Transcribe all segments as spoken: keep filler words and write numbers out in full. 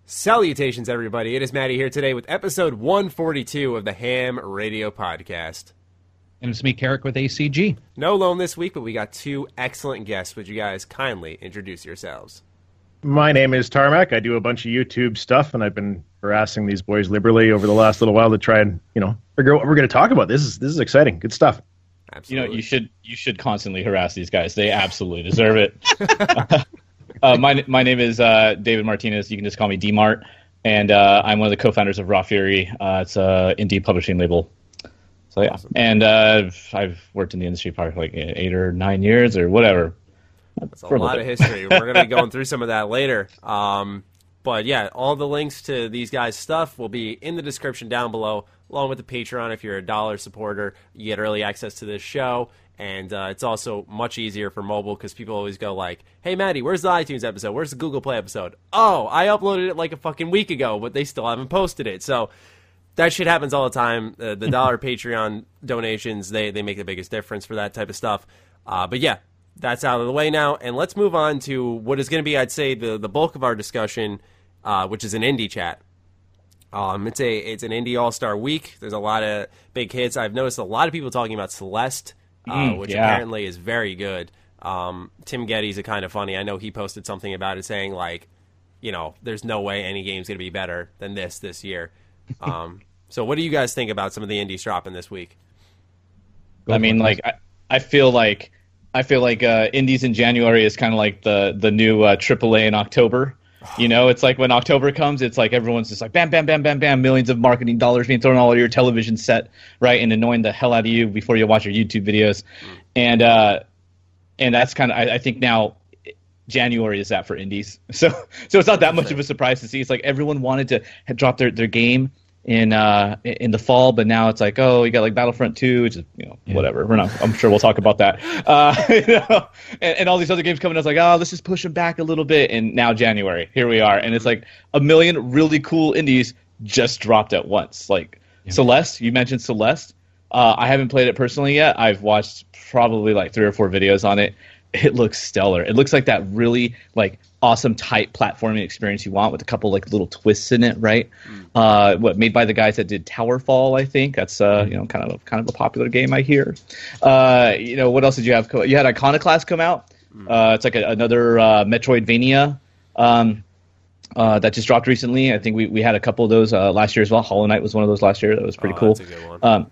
Salutations, everybody. It is Maddie here today with episode one forty-two of the Ham Radio Podcast. And it's me, Carrick, with A C G. No Lone this week, but we got two excellent guests. Would you guys kindly introduce yourselves? My name is Tarmac. I do a bunch of YouTube stuff, and I've been harassing these boys liberally over the last little while to try and, you know, figure out what we're going to talk about. This is this is exciting. Good stuff. Absolutely. You know, you should you should constantly harass these guys. They absolutely deserve it. uh, my my name is uh, David Martinez. You can just call me D-Mart, and uh, I'm one of the co-founders of Raw Fury. Uh, it's an indie publishing label. So yeah, awesome. and uh, I've worked in the industry probably for like eight or nine years or whatever. That's a lot of history. We're going to be going through some of that later. Um, but yeah, all the links to these guys' stuff will be in the description down below, along with the Patreon. If you're a dollar supporter, you get early access to this show. And uh, it's also much easier for mobile because people always go like, hey, Maddie, where's the iTunes episode? Where's the Google Play episode? Oh, I uploaded it like a fucking week ago, but they still haven't posted it. So that shit happens all the time. Uh, the dollar Patreon donations, they, they make the biggest difference for that type of stuff. Uh, but yeah. That's out of the way now, and let's move on to what is going to be, I'd say, the, the bulk of our discussion, uh, which is an indie chat. Um, it's a it's an indie all-star week. There's a lot of big hits. I've noticed a lot of people talking about Celeste, uh, mm, which yeah. apparently is very good. Um, Tim Geddes a kind of funny. I know he posted something about it saying, like, you know, there's no way any game's going to be better than this this year. Um, so what do you guys think about some of the indies dropping this week? I mean, like, I, I feel like... I feel like uh, indies in January is kind of like the the new uh, triple A in October. You know, it's like when October comes, it's like everyone's just like bam, bam, bam, bam, bam, millions of marketing dollars being thrown all over your television set, right, and annoying the hell out of you before you watch your YouTube videos, and uh, and that's kind of I, I think now January is that for indies. So so it's not that much of a surprise to see. It's like everyone wanted to drop their their game in uh in the fall, but now it's like, oh, you got like Battlefront two, which is, you know, yeah. whatever. We're not. I'm sure we'll talk about that. Uh, you know, and, and all these other games coming. I was like, oh, let's just push them back a little bit. And now January, here we are, and it's like a million really cool indies just dropped at once. Like yeah. Celeste, you mentioned Celeste. Uh, I haven't played it personally yet. I've watched probably like three or four videos on it. It looks stellar. It looks like that really like awesome tight platforming experience you want with a couple like little twists in it, right? Mm. Uh, what made by the guys that did Towerfall, I think. That's uh, you know kind of a, kind of a popular game, I hear. Uh, you know, what else did you have? You had Iconoclast come out. Mm. Uh, it's like a, another uh, Metroidvania um, uh, that just dropped recently. I think we, we had a couple of those uh, last year as well. Hollow Knight was one of those last year. That was pretty oh, cool. That's a good one. Um,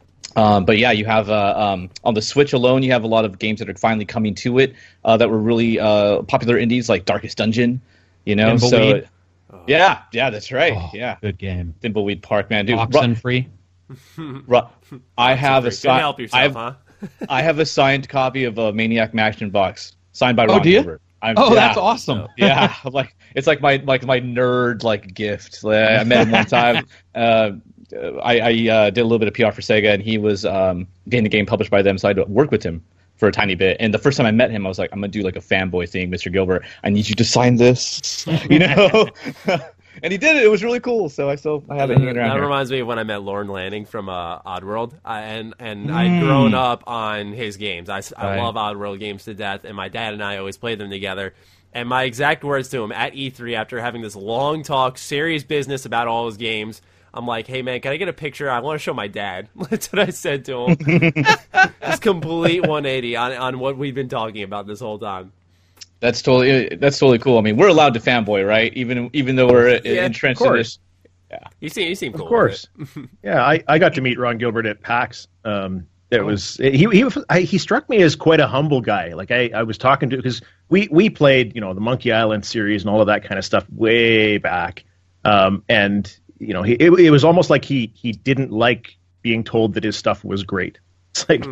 Um, but yeah, you have uh, um, on the Switch alone, you have a lot of games that are finally coming to it uh, that were really uh, popular indies, like Darkest Dungeon. You know, Thimbleweed. so oh. yeah, yeah, that's right. Oh, yeah, good game. Thimbleweed Park, man, dude. Oxenfree. Ru- I have a si- help yourself, I've, huh? I have a signed copy of a Maniac Mansion box signed by Oh, Ron do you? Gilbert. I'm, Oh, yeah. that's awesome. Yeah, like it's like my like my nerd like gift. Like, I met him one time. Uh, I, I uh, did a little bit of P R for Sega, and he was um, getting the game published by them, so I had to work with him for a tiny bit. And the first time I met him, I was like, I'm gonna do like a fanboy thing, Mister Gilbert. I need you to sign this, you know. And he did it. It was really cool. So I still I have it hanging around. That here. reminds me of when I met Lorne Lanning from uh, Oddworld, I, and and mm. I'd grown up on his games. I, I right. love Oddworld games to death, and my dad and I always played them together. And my exact words to him at E three, after having this long talk, serious business about all his games, I'm like, hey, man, can I get a picture? I want to show my dad. That's what I said to him. Just complete one eighty on, on what we've been talking about this whole time. That's totally that's totally cool. I mean, we're allowed to fanboy, right? Even even though we're yeah, entrenched in this. Yeah, you seem you seem cool. Of course. Yeah, I, I got to meet Ron Gilbert at PAX. Um, it oh. was he he I, he struck me as quite a humble guy. Like I, I was talking to because we we played you know the Monkey Island series and all of that kind of stuff way back, um, and you know he it, it was almost like he he didn't like being told that his stuff was great. It's like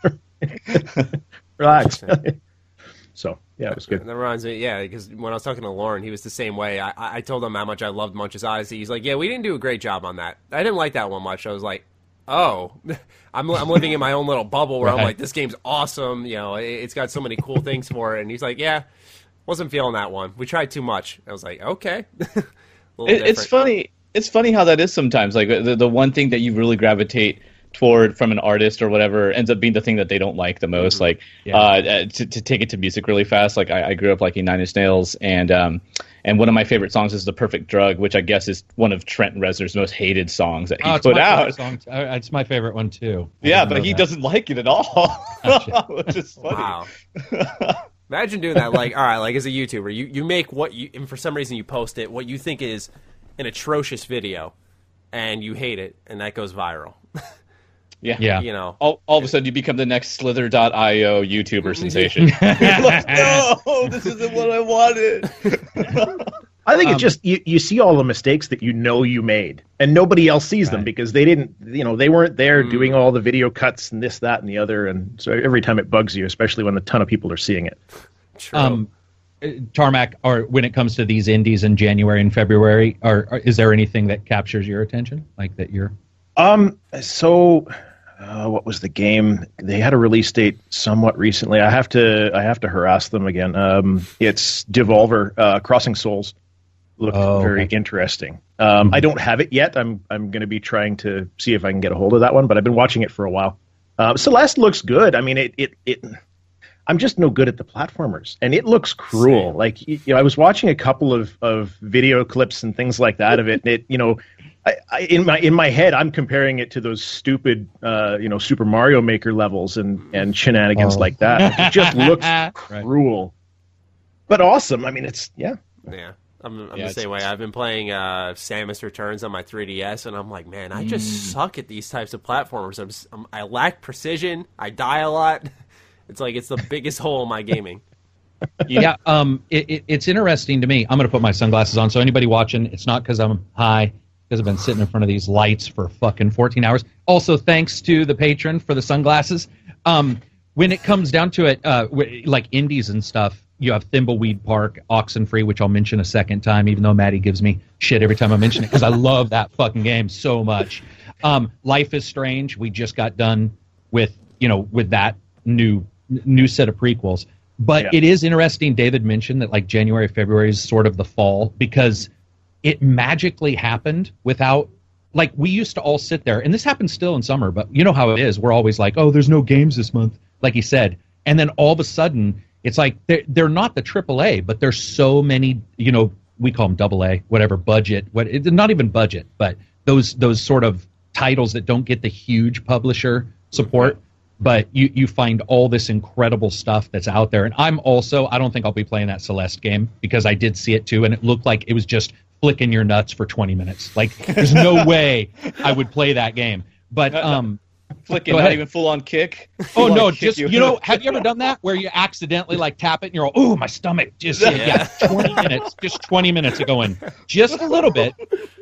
mm. relax. So, yeah, it was good. That reminds me, yeah, because when I was talking to Lauren, he was the same way. I, I told him how much I loved Munch's Odyssey. He's like, yeah, we didn't do a great job on that. I didn't like that one much. I was like, oh, I'm I'm living in my own little bubble where right. I'm like, this game's awesome. You know, it, it's got so many cool things for it. And he's like, yeah, wasn't feeling that one. We tried too much. I was like, okay. it, it's funny. It's funny how that is sometimes. Like, the, the one thing that you really gravitate toward from an artist or whatever ends up being the thing that they don't like the most. Mm-hmm. Like yeah. uh, to, to take it to music really fast. Like I, I grew up liking Nine Inch Nails, and um, and one of my favorite songs is "The Perfect Drug," which I guess is one of Trent Reznor's most hated songs that he oh, put out. Song. It's my favorite one too. I yeah, but he that. doesn't like it at all, which is funny. Wow. Imagine doing that. Like, all right, like as a YouTuber, you, you make what you, and for some reason you post it, what you think is an atrocious video, and you hate it, and that goes viral. Yeah, yeah. You know, all, all of a sudden you become the next Slither dot io YouTuber sensation. You're like, no, this isn't what I wanted. I think um, it's just you, you see all the mistakes that you know you made, and nobody else sees right. them because they didn't, you know, they weren't there mm. doing all the video cuts and this, that, and the other, and so every time it bugs you, especially when a ton of people are seeing it. True. Um, Tarmac, or when it comes to these indies in January and February, or, or is there anything that captures your attention, like that you're? Um. So, uh, what was the game? They had a release date somewhat recently. I have to. I have to harass them again. Um. It's Devolver uh, Crossing Souls. Looked oh, very okay. interesting. Um. Mm-hmm. I don't have it yet. I'm. I'm going to be trying to see if I can get a hold of that one. But I've been watching it for a while. Uh, Celeste looks good. I mean, it. It. It. I'm just no good at the platformers, and it looks cruel. Same. Like you know, I was watching a couple of, of video clips and things like that of it, and it. You know. I, I, in my in my head, I'm comparing it to those stupid, uh, you know, Super Mario Maker levels and, and shenanigans oh. like that. Like, it just looks cruel, right. but awesome. I mean, it's yeah. Yeah, I'm, I'm yeah, the same way. I've been playing uh, Samus Returns on my three D S, and I'm like, man, I just mm. suck at these types of platformers. I'm, I'm, I lack precision. I die a lot. It's like it's the biggest hole in my gaming. Yeah, um, it, it, it's interesting to me. I'm going to put my sunglasses on, so anybody watching, it's not because I'm high. Because I've been sitting in front of these lights for fucking fourteen hours. Also, thanks to the patron for the sunglasses. Um, when it comes down to it, uh, w- like indies and stuff, you have Thimbleweed Park, Oxenfree, which I'll mention a second time, even though Maddie gives me shit every time I mention it, because I love that fucking game so much. Um, Life is Strange, we just got done with, you know, with that new new set of prequels. But yeah. It is interesting, David mentioned that like January, February is sort of the fall, because it magically happened without, like, we used to all sit there, and this happens still in summer, but you know how it is. We're always like, oh, there's no games this month, like he said. And then all of a sudden, it's like, they're, they're not the triple A, but there's so many, you know, we call them double A, whatever, budget, what, it, not even budget, but those those sort of titles that don't get the huge publisher support. But you, you find all this incredible stuff that's out there. And I'm also, I don't think I'll be playing that Celeste game, because I did see it too, and it looked like it was just flicking your nuts for twenty minutes. Like, there's no way I would play that game. But um, flicking, not even full on kick. Oh no, just you, you know, have you ever done that where you accidentally like tap it and you're all, oh, my stomach just yeah, yeah twenty minutes, just twenty minutes of going just a little bit.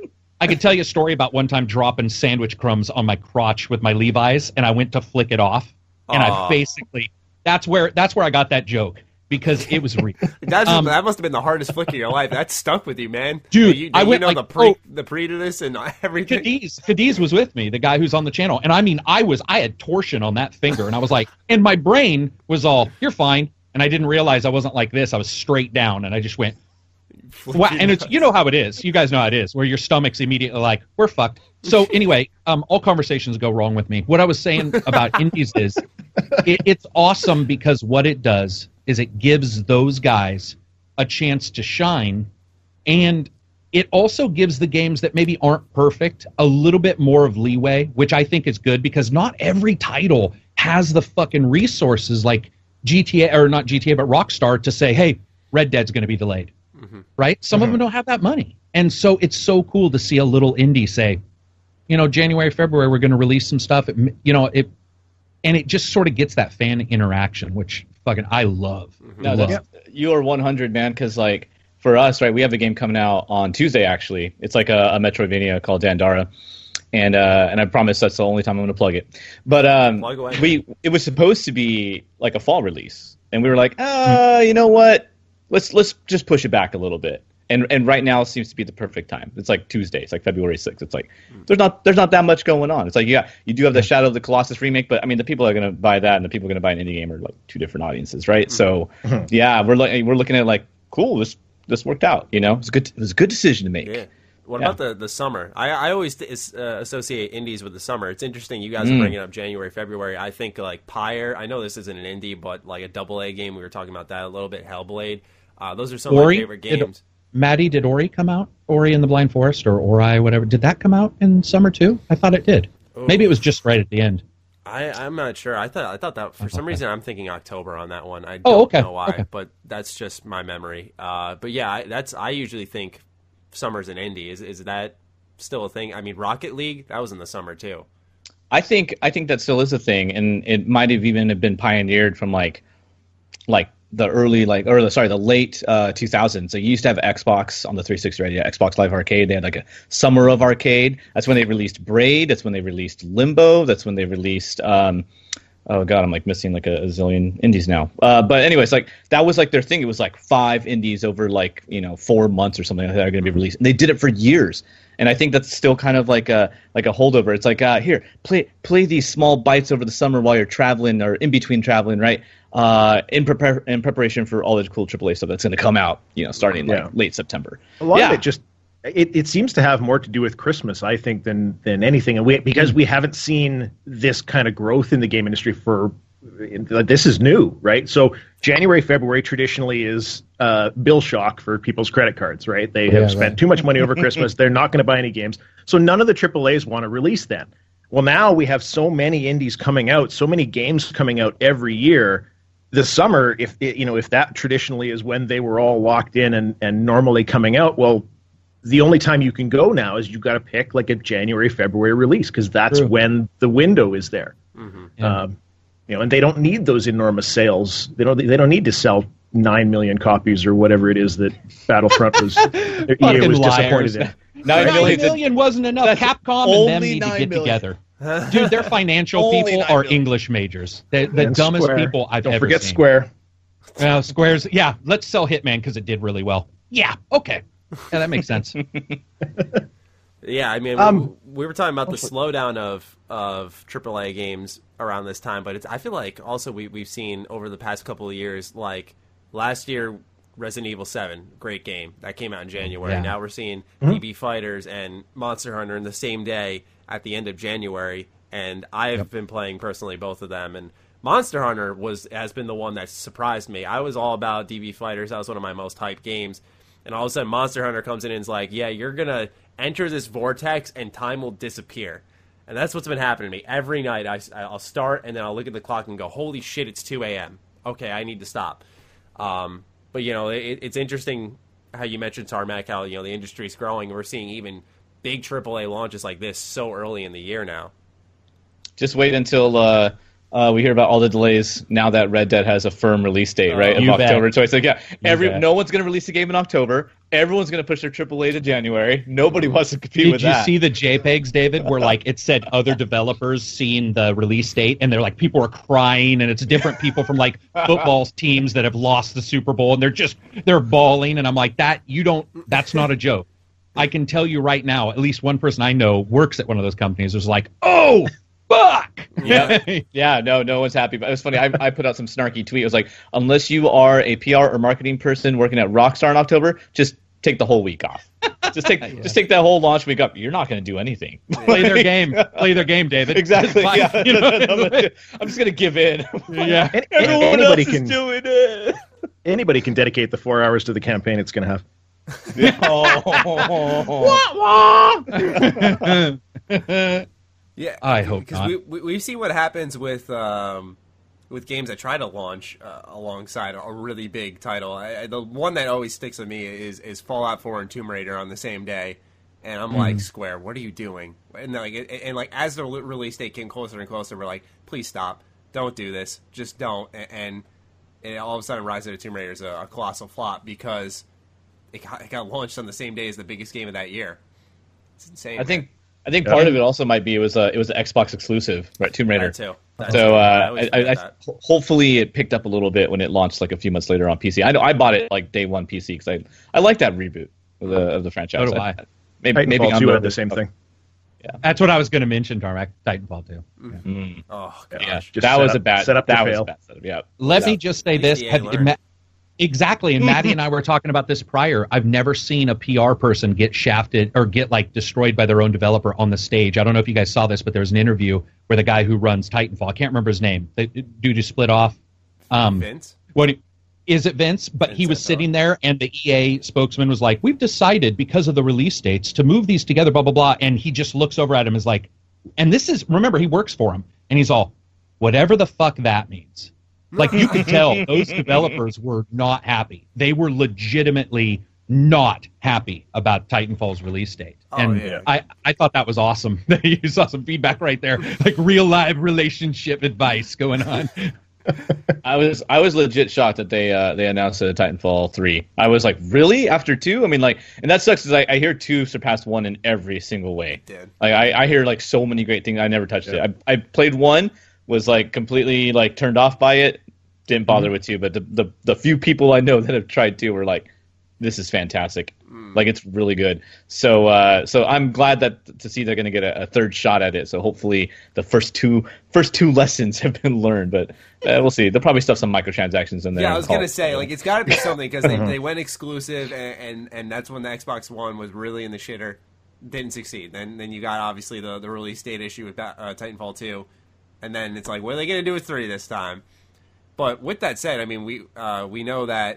I could tell you a story about one time dropping sandwich crumbs on my crotch with my Levi's, and I went to flick it off, and Aww. I basically that's where that's where I got that joke. Because it was real. That's, um, that must have been the hardest flick of your life. That stuck with you, man. Dude, you, I went you know like, the pre, oh, the pre to this and everything. Cadiz, Cadiz was with me, the guy who's on the channel, and I mean, I was, I had torsion on that finger, and I was like, and my brain was all, you're fine, and I didn't realize I wasn't like this. I was straight down, and I just went, wow. And it's, you know how it is. You guys know how it is, where your stomach's immediately like, we're fucked. So anyway, um, all conversations go wrong with me. What I was saying about indies is, it, it's awesome because what it does is it gives those guys a chance to shine, and it also gives the games that maybe aren't perfect a little bit more of leeway, which I think is good, because not every title has the fucking resources like G T A, or not G T A, but Rockstar, to say, hey, Red Dead's going to be delayed, mm-hmm. right? Some mm-hmm. of them don't have that money. And so it's so cool to see a little indie say, you know, January, February, we're going to release some stuff. It, you know, it, and it just sort of gets that fan interaction, which fucking I love. No, that's, love. You are one hundred, man, because, like, for us, right, we have a game coming out on Tuesday, actually. It's like a, a Metroidvania called Dandara. And uh, and I promise that's the only time I'm going to plug it. But um, plug we it was supposed to be like a fall release. And we were like, ah, uh, you know what? Let's let's just push it back a little bit. And and right now seems to be the perfect time. It's like Tuesday. It's like February sixth. It's like there's not there's not that much going on. It's like, yeah, you do have the Shadow of the Colossus remake, but I mean the people are going to buy that and the people are going to buy an indie game are like two different audiences, right? So yeah, we're like we're looking at like, cool, this this worked out. You know, it's a good it was a good decision to make. Yeah. What Yeah. about the, the summer? I, I always uh, associate indies with the summer. It's interesting. You guys Mm. are bringing up January, February. I think like Pyre. I know this isn't an indie, but like a double A game. We were talking about that a little bit. Hellblade. Uh, those are some Ori? of my favorite Did- games. Maddie, did Ori come out? Ori and the Blind Forest, or Ori, whatever. Did that come out in summer too? I thought it did. Ooh. Maybe it was just right at the end. I, I'm not sure. I thought I thought that for some Okay. reason I'm thinking October on that one. I don't Oh, okay. know why, Okay. but that's just my memory. Uh, but yeah, I, that's I usually think summer's an indie. Is is that still a thing? I mean, Rocket League, that was in the summer too. I think I think that still is a thing, and it might have even have been pioneered from like like the early like or the sorry the late uh, two thousands. So you used to have Xbox on the three sixty, right? Yeah, Xbox Live Arcade. They had like a summer of arcade. That's when they released Braid. That's when they released Limbo. That's when they released. Um, oh god, I'm like missing like a, a zillion indies now. Uh, but anyways, like that was like their thing. It was like five indies over like you know four months or something like that are going to be released, and they did it for years. And I think that's still kind of like a like a holdover. It's like uh, here, play play these small bites over the summer while you're traveling or in between traveling, right? Uh, in prepare in preparation for all the cool triple A stuff that's going to come out, you know, starting like Yeah. late September. A lot yeah. of it just it, it seems to have more to do with Christmas, I think, than than anything. And we because we haven't seen this kind of growth in the game industry for this is new, right? So January, February traditionally is uh, bill shock for people's credit cards, right? They have Yeah, spent right. too much money over Christmas. They're not going to buy any games. So none of the triple A's want to release them. Well, now we have so many indies coming out, so many games coming out every year. The summer, if you know, if that traditionally is when they were all locked in and, and normally coming out, well, the only time you can go now is you got to pick like a January, February release because that's True. when the window is there. Yeah. Um, you know, and they don't need those enormous sales. They don't. They don't need to sell nine million copies or whatever it is that Battlefront was. E A Fucking was liars. disappointed in. Nine Nine million- million wasn't enough. That's Capcom and them only need to nine get million. together. Dude, their financial Only people nine are million. English majors. They're the And dumbest Square. people I've Don't ever forget seen. Square. Uh, Square's, yeah, let's sell Hitman because it did really well. Yeah, okay. Yeah, that makes sense. Yeah, I mean, Um, we, we were talking about the slowdown of of triple A games around this time, but it's, I feel like also we we've seen over the past couple of years, like last year, Resident Evil seven, great game that came out in January. Yeah. Now we're seeing Mm-hmm. D B Fighters and Monster Hunter in the same day at the end of January, and I've Yep. been playing personally both of them. And Monster Hunter was has been the one that surprised me. I was all about D B Fighters. That was one of my most hyped games. And all of a sudden, Monster Hunter comes in and is like, yeah, you're going to enter this vortex and time will disappear. And that's what's been happening to me. Every night, I, I'll start and then I'll look at the clock and go, holy shit, it's two a.m. Okay, I need to stop. Um, but, you know, it, it's interesting how you mentioned, Tarmac, how, you know, the industry's growing. We're seeing even big triple A launches like this so early in the year now. Just wait until uh, uh, we hear about all the delays now that Red Dead has a firm release date, right? Of You bet. October twenty-sixth. Yeah, every bet. no one's going to release a game in October. Everyone's going to push their triple A to January. Nobody wants to compete Did with you that. see the JPEGs, David, where like it said other developers seeing the release date, and they're like people are crying, and it's different people from like football teams that have lost the Super Bowl, and they're just they're bawling, and I'm like, that you don't, that's not a joke. I can tell you right now, at least one person I know works at one of those companies. Was like, oh fuck, Yeah, yeah, no, no one's happy. But it was funny. I, I put out some snarky tweet. It was like, unless you are a P R or marketing person working at Rockstar in October, just take the whole week off. Just take, just take that whole launch week up. You're not going to do anything. play their game, play their game, David. Exactly. Fine, Yeah. you know? I'm just going to give in. Yeah. And, and Everyone anybody else can is doing it. anybody can dedicate the four hours to the campaign it's going to have. Oh. Yeah, I hope because not. we, we we've seen what happens with um, with games that try to launch uh, alongside a really big title. I, I- the one that always sticks with me is is Fallout four and Tomb Raider on the same day, and I'm like, Square, what are you doing? And like, and, and like as the release date came closer and closer, we're like, please stop, don't do this, just don't. And, and, and all of a sudden, Rise of the Tomb Raider is a, a colossal flop because it got, it got launched on the same day as the biggest game of that year. It's insane. I think I think part of it also might be it was a it was an Xbox exclusive, right? Tomb Raider. that too. That So too. uh, always I, I, forget I, that. hopefully it picked up a little bit when it launched like a few months later on P C. I know I bought it like day one P C because I I like that reboot of the of the franchise. So do I. Maybe maybe Titanfall I'm two a had little the same bit- thing. That's what I was going to mention, Tarmac. Titanfall two. Oh gosh. Yeah, Just that set was up- a bad set up to that was fail. a bad setup. Yeah. Let Yeah. me just say this: Easy to have, learn. ma- Exactly, and Maddie and I were talking about this prior. I've never seen a P R person get shafted or get like destroyed by their own developer on the stage. I don't know if you guys saw this, but there was an interview where the guy who runs Titanfall, I can't remember his name, the dude who split off. Um, Vince? What is it, Vince? But Vince he was sitting there, and the E A spokesman was like, "We've decided because of the release dates to move these together." Blah blah blah, and he just looks over at him, and is like, and this is remember he works for him, and he's all, whatever the fuck that means. Like, you could tell those developers were not happy. They were legitimately not happy about Titanfall's release date. Oh, and yeah. I, I thought that was awesome. You saw some feedback right there, like real live relationship advice going on. I was I was legit shocked that they uh, they announced a Titanfall three. I was like, really? After two? I mean, like, and that sucks because I, I hear two surpassed one in every single way. Did. Like, I, I hear like so many great things. I never touched yeah. it. I I played one, was like completely like turned off by it. Didn't bother mm-hmm. with two, but the, the the few people I know that have tried two were like, this is fantastic. Mm. Like, it's really good. So uh, so I'm glad that to see they're going to get a, a third shot at it. So hopefully the first two first two lessons have been learned, but uh, we'll see. They'll probably stuff some microtransactions in there. Yeah, I was going to say, like, it's got to be something because they, they went exclusive, and, and and that's when the Xbox One was really in the shitter. Didn't succeed. Then then you got obviously the the release date issue with uh, Titanfall two, and then it's like, what are they going to do with three this time? But with that said, I mean, we uh, we know that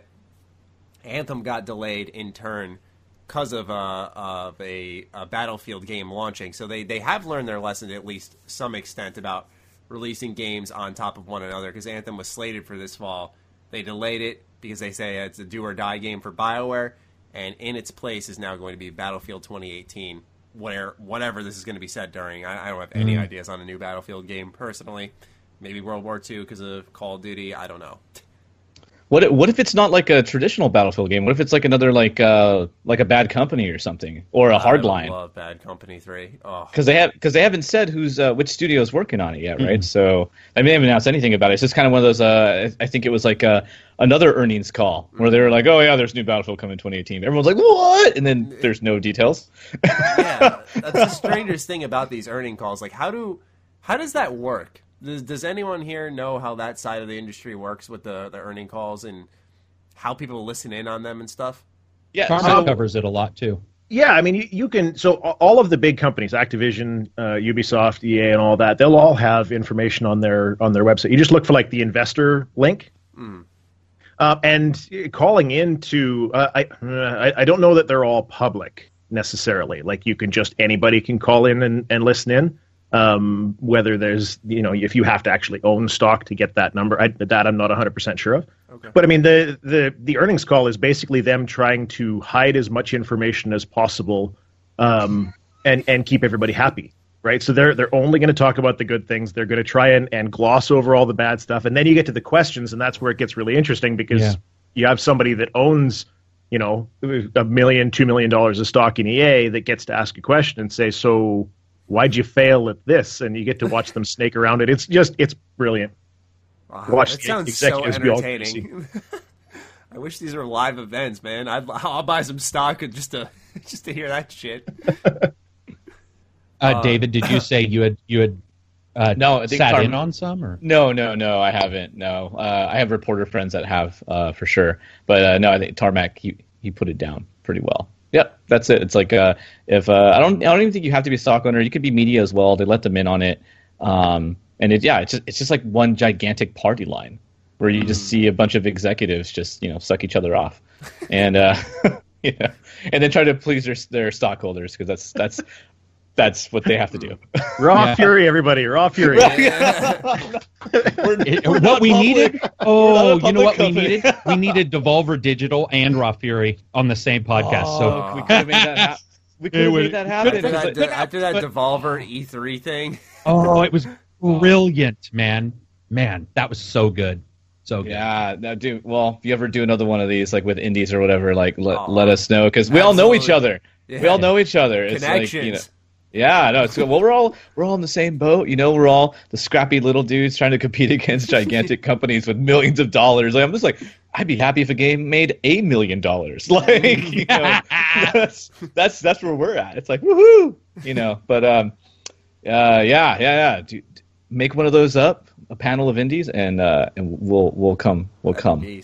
Anthem got delayed in turn because of, uh, of a, a Battlefield game launching. So they, they have learned their lesson to at least some extent about releasing games on top of one another, because Anthem was slated for this fall. They delayed it because they say it's a do-or-die game for BioWare, and in its place is now going to be Battlefield twenty eighteen, where whatever this is going to be set during. I, I don't have any mm. ideas on a new Battlefield game, personally. Maybe World War Two because of Call of Duty. I don't know. What if, what if it's not like a traditional Battlefield game? What if it's like another like uh, like a Bad Company or something, or a Hardline? I love Bad Company three. Because oh. they have because they haven't said who's uh, which studio is working on it yet, right? Mm-hmm. So I mean, they haven't announced anything about it. It's just kind of one of those. Uh, I think it was like uh, another earnings call where they were like, "Oh yeah, there's new Battlefield coming in twenty eighteen." Everyone's like, "What?" And then there's no details. Yeah, that's the strangest thing about these earning calls. Like, how do how does that work? Does, does anyone here know how that side of the industry works with the, the earning calls and how people listen in on them and stuff? Yeah, Carmack so, covers it a lot too. Yeah, I mean, you, you can. So all of the big companies, Activision, uh, Ubisoft, E A, and all that, they'll all have information on their on their website. You just look for like the investor link, mm. uh, and calling into. Uh, I uh, I don't know that they're all public necessarily. Like, you can just anybody can call in and, and listen in. Um, whether there's, you know, if you have to actually own stock to get that number, I, that I'm not one hundred percent sure of. Okay. But I mean, the, the, the earnings call is basically them trying to hide as much information as possible, um, and, and keep everybody happy, right? So they're, they're only going to talk about the good things. They're going to try and, and gloss over all the bad stuff. And then you get to the questions, and that's where it gets really interesting, because yeah. you have somebody that owns, you know, a million, two million dollars of stock in E A that gets to ask a question and say, so why'd you fail at this? And you get to watch them snake around it. It's just, it's brilliant. Wow, watch that sounds so entertaining. I wish these were live events, man. I'd, I'll buy some stock just to just to hear that shit. uh, uh, David, did you say you had you had uh, no I think sat Tar- in on some? Or? No, no, no, I haven't. No, uh, I have reporter friends that have uh, for sure, but uh, no, I think Tarmac he he put it down pretty well. Yep, that's it. It's like uh, if uh, I don't, I don't even think you have to be a stock owner. You could be media as well. They let them in on it, um, and it, yeah, it's just it's just like one gigantic party line where you just see a bunch of executives just, you know, suck each other off, and uh, you know, and then try to please their their stockholders, because that's that's that's what they have to do. Raw yeah. fury, everybody, raw fury. Yeah. we're, it, we're what we public. needed? Oh, you know what company. we needed? We needed Devolver Digital and Raw Fury on the same podcast. Oh, so we could have made that happen. We could have made that happen. After that, like, after that but, Devolver E three thing. Oh, it was brilliant, man. Man, that was so good. So good. Yeah, no, dude. Well, if you ever do another one of these, like with indies or whatever, like let, oh, let us know, because we all know each other. Yeah. We all know each other. It's Connections. Like, you know, yeah, no, it's good. Well, we're all we're all in the same boat, you know. We're all the scrappy little dudes trying to compete against gigantic companies with millions of dollars. Like, I'm just like, I'd be happy if a game made a million dollars. Like, you know, that's that's that's where we're at. It's like, woohoo, you know. But um, uh, yeah, yeah, yeah. Dude, make one of those up, a panel of indies, and uh, and we'll we'll come, we'll come.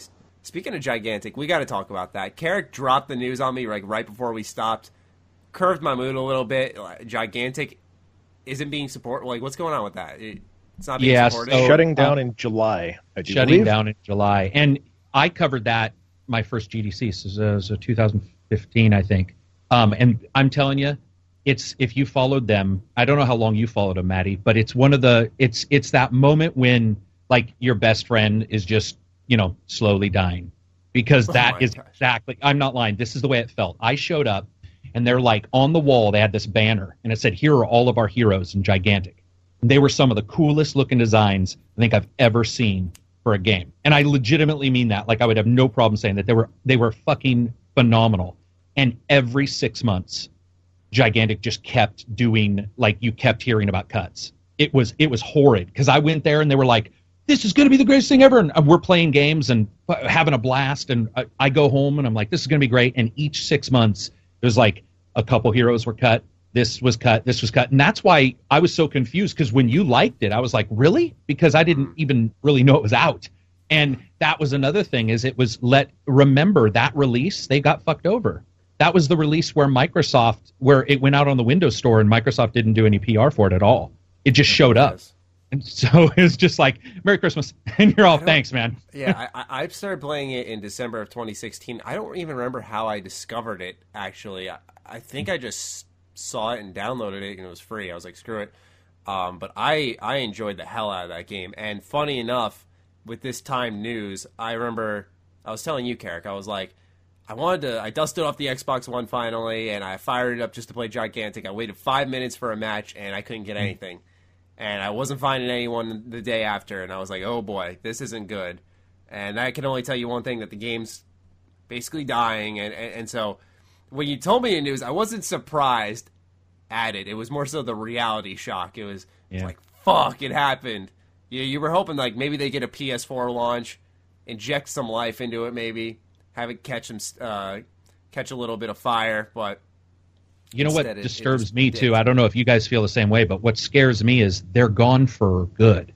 Speaking of Gigantic, we got to talk about that. Carrick dropped the news on me like right before we stopped. Curved my mood a little bit. Gigantic isn't being supported. Like, what's going on with that? It, it's not being yeah, supported. So, shutting down um, in July. I do shutting believe. down in July, and I covered that my first G D C. So it was uh, two thousand fifteen, I think. Um, and I'm telling you, it's if you followed them. I don't know how long you followed them, Maddie, but it's one of the. It's it's that moment when like your best friend is just you know slowly dying, because that oh is gosh. exactly. I'm not lying. This is the way it felt. I showed up. And they're like on the wall, they had this banner, and it said, "Here are all of our heroes in Gigantic." And they were some of the coolest looking designs I think I've ever seen for a game. And I legitimately mean that. Like, I would have no problem saying that they were they were fucking phenomenal. And every six months, Gigantic just kept doing, like, you kept hearing about cuts. It was it was horrid, because I went there and they were like, "This is going to be the greatest thing ever." And we're playing games and having a blast. And I, I go home and I'm like, "This is going to be great." And each six months, there's like a couple heroes were cut. This was cut. This was cut. And that's why I was so confused, because when you liked it, I was like, really? Because I didn't even really know it was out. And that was another thing, is it was let remember that release, they got fucked over. That was the release where Microsoft, where it went out on the Windows Store and Microsoft didn't do any P R for it at all. It just showed up. And so it was just like, "Merry Christmas." And you're all, "Thanks, man." Yeah, I, I started playing it in December of twenty sixteen. I don't even remember how I discovered it, actually. I, I think I just saw it and downloaded it, and it was free. I was like, screw it. Um, but I, I enjoyed the hell out of that game. And funny enough, with this Time news, I remember I was telling you, Carrick, I was like, I wanted to, I dusted off the Xbox One finally, and I fired it up just to play Gigantic. I waited five minutes for a match, and I couldn't get anything. And I wasn't finding anyone the day after, and I was like, oh boy, this isn't good. And I can only tell you one thing, that the game's basically dying. And, and, and so when you told me the news, I wasn't surprised at it. It was more so the reality shock. It was, Yeah. it's like, fuck, it happened. You, you were hoping like maybe they get a P S four launch, inject some life into it maybe, have it catch some, uh, catch a little bit of fire, but... You know what Instead, it- it disturbs just me did. too? I don't know if you guys feel the same way, but what scares me is they're gone for good.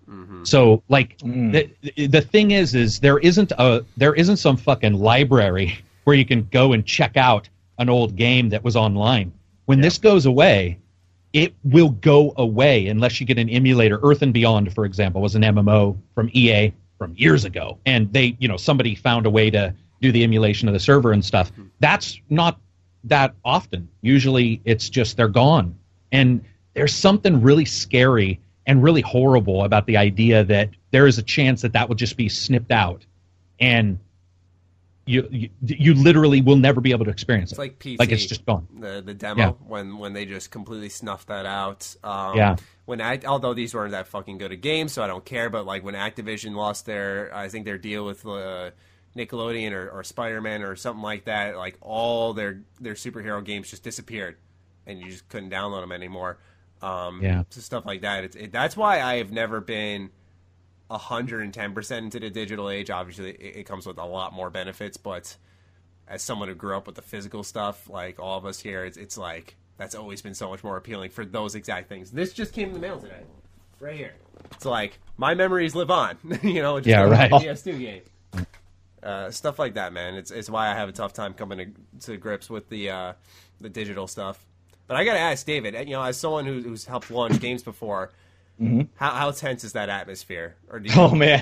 So, like, the the thing is, is there isn't a there isn't some fucking library where you can go and check out an old game that was online. When this goes away, it will go away unless you get an emulator. Earth and Beyond, for example, was an M M O from E A from years ago, and they, you know, somebody found a way to do the emulation of the server and stuff. That's not that often. Usually, it's just they're gone, and there's something really scary and really horrible about the idea that there is a chance that that will just be snipped out, and you you, you literally will never be able to experience It's it. like P T, like it's just gone. the the demo Yeah. when when they just completely snuffed that out. Um, Yeah. When Act, although these weren't that fucking good a game, so I don't care. But like when Activision lost their, I think their deal with uh, Nickelodeon or, or Spider-Man or something like that, like all their their superhero games just disappeared, and you just couldn't download them anymore. Um, Yeah. so stuff like that. It's, it, that's why I have never been one hundred ten percent into the digital age. Obviously, it, it comes with a lot more benefits, but as someone who grew up with the physical stuff, like all of us here, it's, it's like that's always been so much more appealing for those exact things. This just came in the mail today, right here. It's like my memories live on, you know. Just Yeah, a right. P S two game, uh, stuff like that, man. It's it's why I have a tough time coming to, to grips with the uh, the digital stuff. But I gotta ask David, you know, as someone who, who's helped launch games before, Mm-hmm. how how tense is that atmosphere? Or do you, Oh man.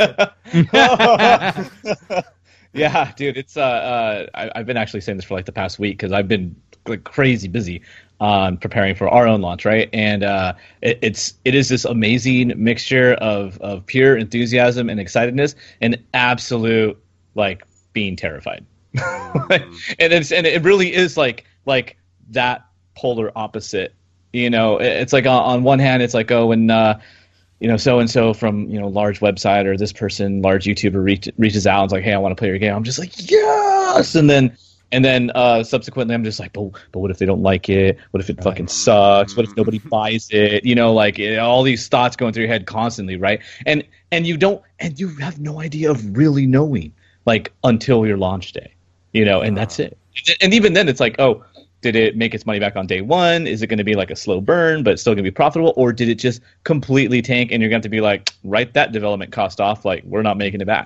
Yeah, dude, it's uh, uh I, I've been actually saying this for like the past week because I've been like crazy busy on preparing for our own launch, right? And uh, it, it's it is this amazing mixture of of pure enthusiasm and excitedness and absolute like being terrified. and it's and it really is like like that polar opposite. You know, it's like on, on one hand, it's like, oh, when uh, you know, so and so from, you know, large website or this person, large YouTuber reach, reaches out and is like, hey, I want to play your game. I'm just like, yes, and then and then uh, subsequently, I'm just like, but but what if they don't like it? What if it fucking sucks? What if nobody buys it? You know, like it, all these thoughts going through your head constantly, right? And and you don't and you have no idea of really knowing, like until your launch day, you know, and that's it. And even then, it's like, oh. Did it make its money back on day one? Is it going to be like a slow burn, but still going to be profitable? Or did it just completely tank and you're going to have to be like, write that development cost off, like we're not making it back?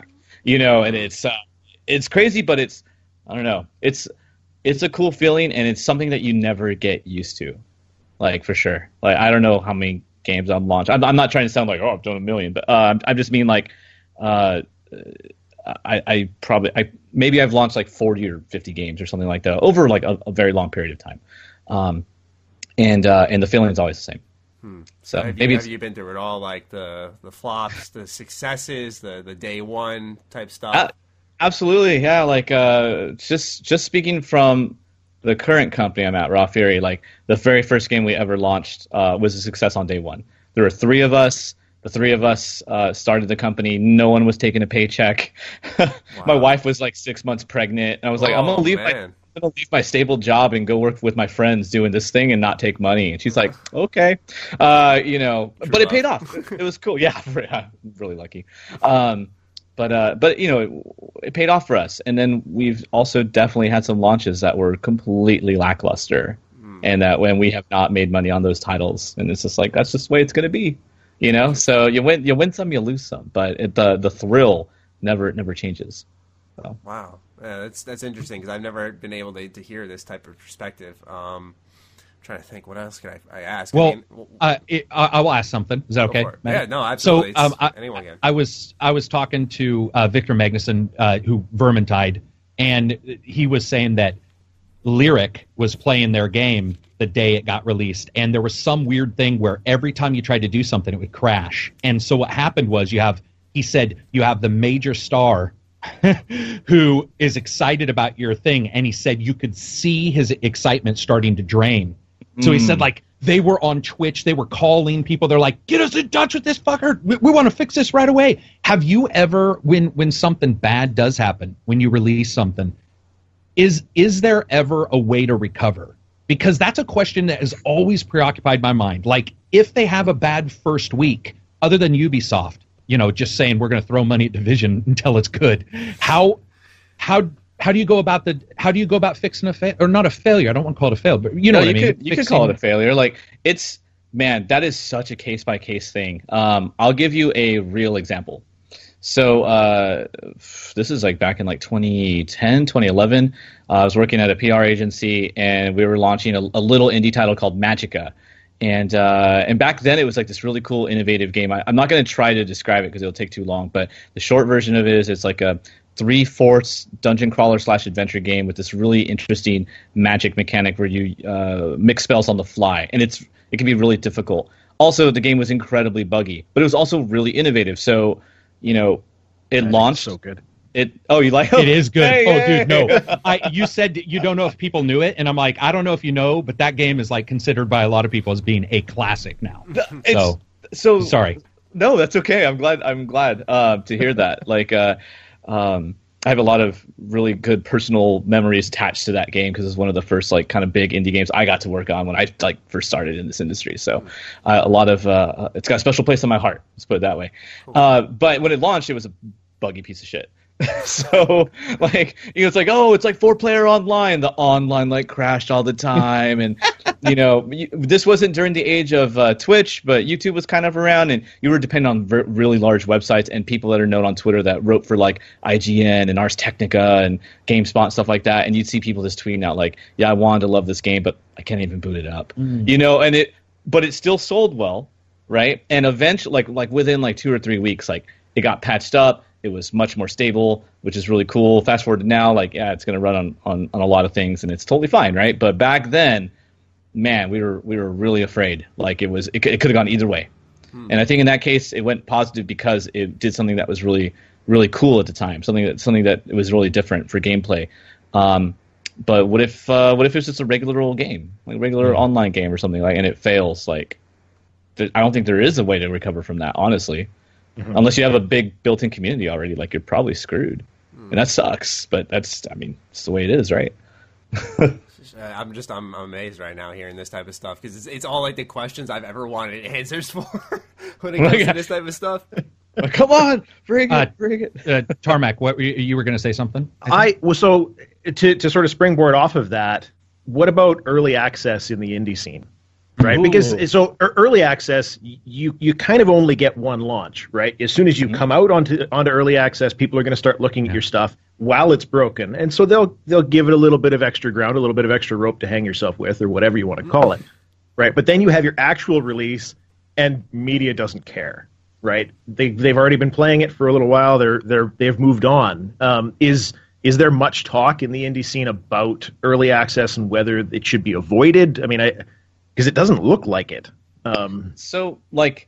you know, and it's uh, it's crazy, but it's I don't know, it's it's a cool feeling, and it's something that you never get used to, like for sure. Like I don't know how many games I've launched. I'm, I'm not trying to sound like oh I've done a million, but uh, I just mean like uh, I, I probably I maybe I've launched like forty or fifty games or something like that over like a, a very long period of time, um, and uh, and the feeling is always the same. Hmm. So have maybe you, it's, have you been through it all, like the the flops, the successes, the the day one type stuff? uh, absolutely, yeah. Like uh, just just speaking from the current company I'm at, Raw Fury, like the very first game we ever launched uh, was a success on day one. There were three of us. The three of us uh, started the company. No one was taking a paycheck. Wow. My wife was like six months pregnant, and I was like, oh, "I'm gonna leave my, man. I'm gonna leave my stable job and go work with my friends doing this thing and not take money." And she's like, "Okay," uh, you know. True but it love. paid off. It was cool. Yeah, I'm really lucky. Um, but uh, but you know, it, it paid off for us. And then we've also definitely had some launches that were completely lackluster, mm. and that when we have not made money on those titles, and it's just like that's just the way it's gonna be. You know, so you win, you win some, you lose some, but it, the the thrill never never changes. So. Wow, yeah, that's that's interesting because I've never been able to, to hear this type of perspective. Um, I'm trying to think, what else could I, I ask? Well, I, mean, uh, it, I, I will ask something. Is that okay? Yeah, no, absolutely. So um, I, anyone can. I was I was talking to uh, Victor Magnuson, uh, who Vermintide, and he was saying that Lyric was playing their game the day it got released, and there was some weird thing where every time you tried to do something, it would crash. And so what happened was you have, he said, you have the major star who is excited about your thing, and he said you could see his excitement starting to drain. So he said, like, they were on Twitch, they were calling people, they're like, get us in touch with this fucker, we, we want to fix this right away. Have you ever, when when something bad does happen, when you release something, is is there ever a way to recover? Because that's a question that has always preoccupied my mind. Like, if they have a bad first week, other than Ubisoft, you know, just saying we're going to throw money at Division until it's good, how how how do you go about the how do you go about fixing a fail or not a failure? I don't want to call it a fail, but you know no, what you I mean. Could, you could call it a failure. Like it's man, that is such a case by case thing. Um, I'll give you a real example. So uh, this is like back in like twenty ten, twenty eleven. Uh, I was working at a P R agency, and we were launching a, a little indie title called Magicka. And uh, and back then it was like this really cool, innovative game. I, I'm not going to try to describe it because it'll take too long. But the short version of it is it's like a three-fourths dungeon crawler slash adventure game with this really interesting magic mechanic where you uh, mix spells on the fly, and it's it can be really difficult. Also, the game was incredibly buggy, but it was also really innovative. So you know, it that launched. So good. It oh you like it is good. Hey, oh hey. dude, no. I you said you don't know if people knew it, and I'm like, I don't know if you know, but that game is like considered by a lot of people as being a classic now. It's, so so sorry. No, that's okay. I'm glad. I'm glad uh, to hear that. Like, uh, um, I have a lot of really good personal memories attached to that game because it's one of the first like kind of big indie games I got to work on when I like first started in this industry. So uh, a lot of uh, it's got a special place in my heart. Let's put it that way. Uh, but when it launched, it was a buggy piece of shit. So like you know, it's like oh, it's like four player online. The online like crashed all the time, and you know this wasn't during the age of uh, Twitch, but YouTube was kind of around, and you were dependent on ver- really large websites and people that are known on Twitter that wrote for like I G N and Ars Technica and GameSpot and stuff like that, and you'd see people just tweeting out like, yeah, I wanted to love this game, but I can't even boot it up, mm. you know, and it, but it still sold well, right? And eventually, like like within like two or three weeks, like it got patched up. It was much more stable, which is really cool. Fast forward to now, like, yeah, it's going to run on, on, on a lot of things, and it's totally fine, right? But back then, man, we were we were really afraid. Like, it was it, it could have gone either way. Hmm. And I think in that case, it went positive because it did something that was really really cool at the time, something that something that was really different for gameplay. Um, but what if uh, what if it's just a regular old game, like a regular hmm. online game or something like, and it fails? Like, th- I don't think there is a way to recover from that, honestly. Mm-hmm. Unless you have a big built-in community already, like you're probably screwed, mm. and that sucks. But that's, I mean, it's the way it is, right? I'm just, I'm amazed right now hearing this type of stuff because it's, it's all like the questions I've ever wanted answers for when it comes to this type of stuff. Well, come on, bring it, uh, bring it. uh, Tarmac, what were you, you were going to say something? I, I well, so to to sort of springboard off of that, what about early access in the indie scene? right? Ooh. Because so early access, you you kind of only get one launch, right? As soon as you mm-hmm. come out onto onto early access, people are going to start looking yeah. at your stuff while it's broken, and so they'll they'll give it a little bit of extra ground, a little bit of extra rope to hang yourself with, or whatever you want to call it, right? But then you have your actual release, and media doesn't care, right? They they've already been playing it for a little while. They're they're they've moved on. Um, is Is there much talk in the indie scene about early access and whether it should be avoided? I mean, I because it doesn't look like it. Um, so, like,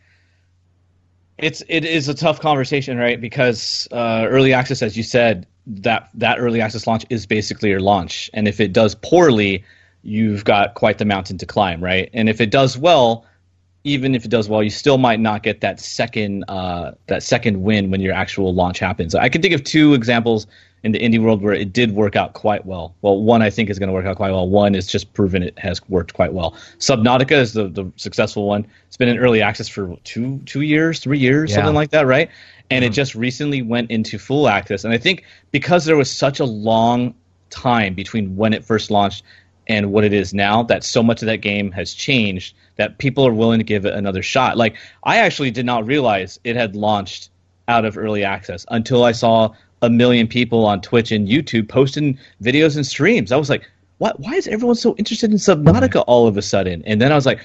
it's it is a tough conversation, right? Because uh, early access, as you said, that that early access launch is basically your launch, and if it does poorly, you've got quite the mountain to climb, right? And if it does well, even if it does well, you still might not get that second uh, that second win when your actual launch happens. I can think of two examples in the indie world where it did work out quite well. Well, one I think is going to work out quite well. One is just proven it has worked quite well. Subnautica is the, the successful one. It's been in early access for two two years, three years, yeah. something like that, right? And mm-hmm. it just recently went into full access. And I think because there was such a long time between when it first launched and what it is now, that so much of that game has changed that people are willing to give it another shot. Like, I actually did not realize it had launched out of early access until I saw a million people on Twitch and YouTube posting videos and streams. I was like, what? Why is everyone so interested in Subnautica all of a sudden? And then I was like,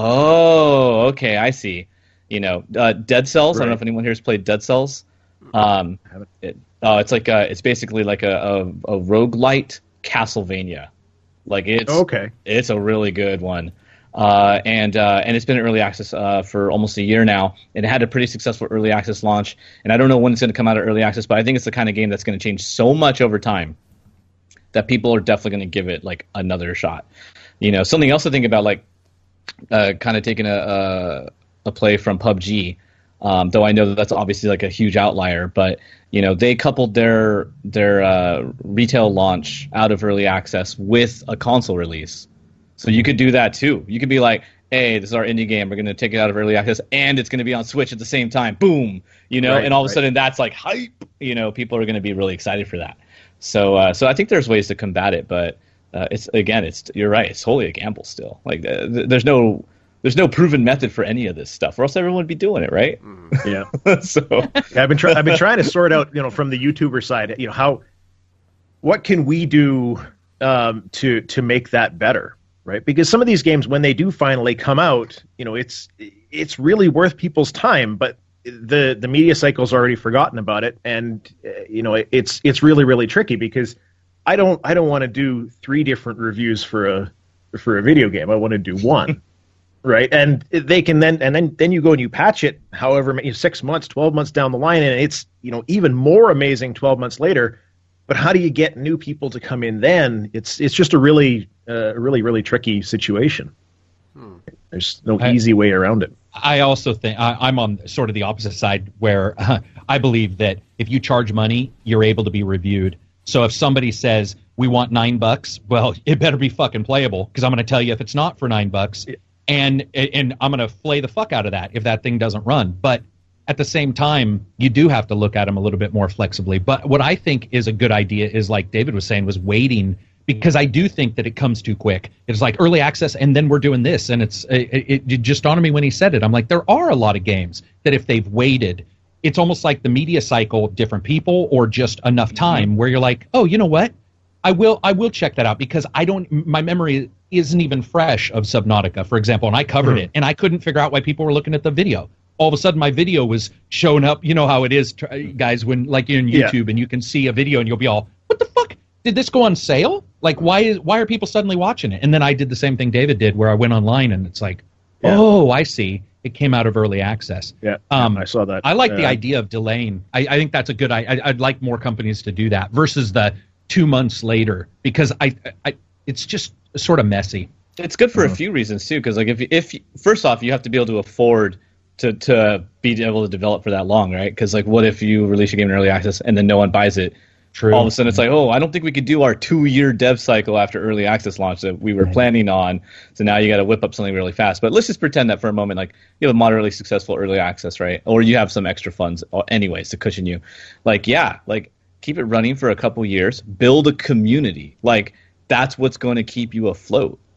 oh, okay, I see. You know, uh, Dead Cells. Right. I don't know if anyone here has played Dead Cells. Um, it, uh, it's like a, it's basically like a, a, a roguelite Castlevania. Like it's okay. It's a really good one. Uh, and uh, and it's been in early access uh, for almost a year now. It had a pretty successful early access launch, and I don't know when it's going to come out of early access, but I think it's the kind of game that's going to change so much over time that people are definitely going to give it like another shot. You know, something else to think about, like uh, kind of taking a, a a play from P U B G, um, though I know that that's obviously like a huge outlier, but you know they coupled their their uh, retail launch out of early access with a console release. So you could do that too. You could be like, hey, this is our indie game. We're going to take it out of early access, and it's going to be on Switch at the same time. Boom. You know, right, and all of right. a sudden that's like hype. You know, people are going to be really excited for that. So uh, so I think there's ways to combat it, but uh, it's again, it's you're right. It's totally a gamble still. Like uh, th- there's no there's no proven method for any of this stuff, or else everyone would be doing it, right? Yeah. so yeah, I've been try- I've been trying to sort out, you know, from the YouTuber side, you know, how what can we do um, to to make that better? Right, because some of these games, when they do finally come out, you know, it's it's really worth people's time, but the the media cycle's already forgotten about it, and uh, you know, it, it's it's really really tricky because I don't I don't want to do three different reviews for a for a video game. I want to do one, right? And they can then and then then you go and you patch it, however many six months, twelve months down the line, and it's you know even more amazing twelve months later. But how do you get new people to come in then? It's it's just a really, uh, really, really tricky situation. Hmm. There's no I, easy way around it. I also think I, I'm on sort of the opposite side where uh, I believe that if you charge money, you're able to be reviewed. So if somebody says, we want nine bucks, well, it better be fucking playable because I'm going to tell you if it's not for nine bucks. Yeah. And, and I'm going to flay the fuck out of that if that thing doesn't run. But at the same time, you do have to look at them a little bit more flexibly. But what I think is a good idea is, like David was saying, was waiting, because I do think that it comes too quick. It's like early access, and then we're doing this. And it's it, it just dawned on me when he said it. I'm like, there are a lot of games that if they've waited, it's almost like the media cycle, different people, or just enough time mm-hmm. where you're like, oh, you know what? I will I will check that out because I don't. My memory isn't even fresh of Subnautica, for example, and I covered mm-hmm. it, and I couldn't figure out why people were looking at the video. All of a sudden my video was showing up. You know how it is, guys, when like you're on YouTube yeah. and you can see a video and you'll be all, what the fuck? Did this go on sale? Like, why is why are people suddenly watching it? And then I did the same thing David did where I went online and it's like, yeah. oh, I see. It came out of early access. Yeah, um, I saw that. I like uh, the idea of delaying. I, I think that's a good I, I'd like more companies to do that versus the two months later because I, I it's just sort of messy. It's good for uh-huh. a few reasons, too, because like if, if first off, you have to be able to afford to to be able to develop for that long, right? Because like, what if you release your game in early access and then no one buys it? True. All of a sudden, it's like, oh, I don't think we could do our two-year dev cycle after early access launch that we were right. planning on. So now you got to whip up something really fast. But let's just pretend that for a moment, like you have a moderately successful early access, right? Or you have some extra funds, anyways, to cushion you. Like, yeah, like keep it running for a couple years, build a community. Like that's what's going to keep you afloat.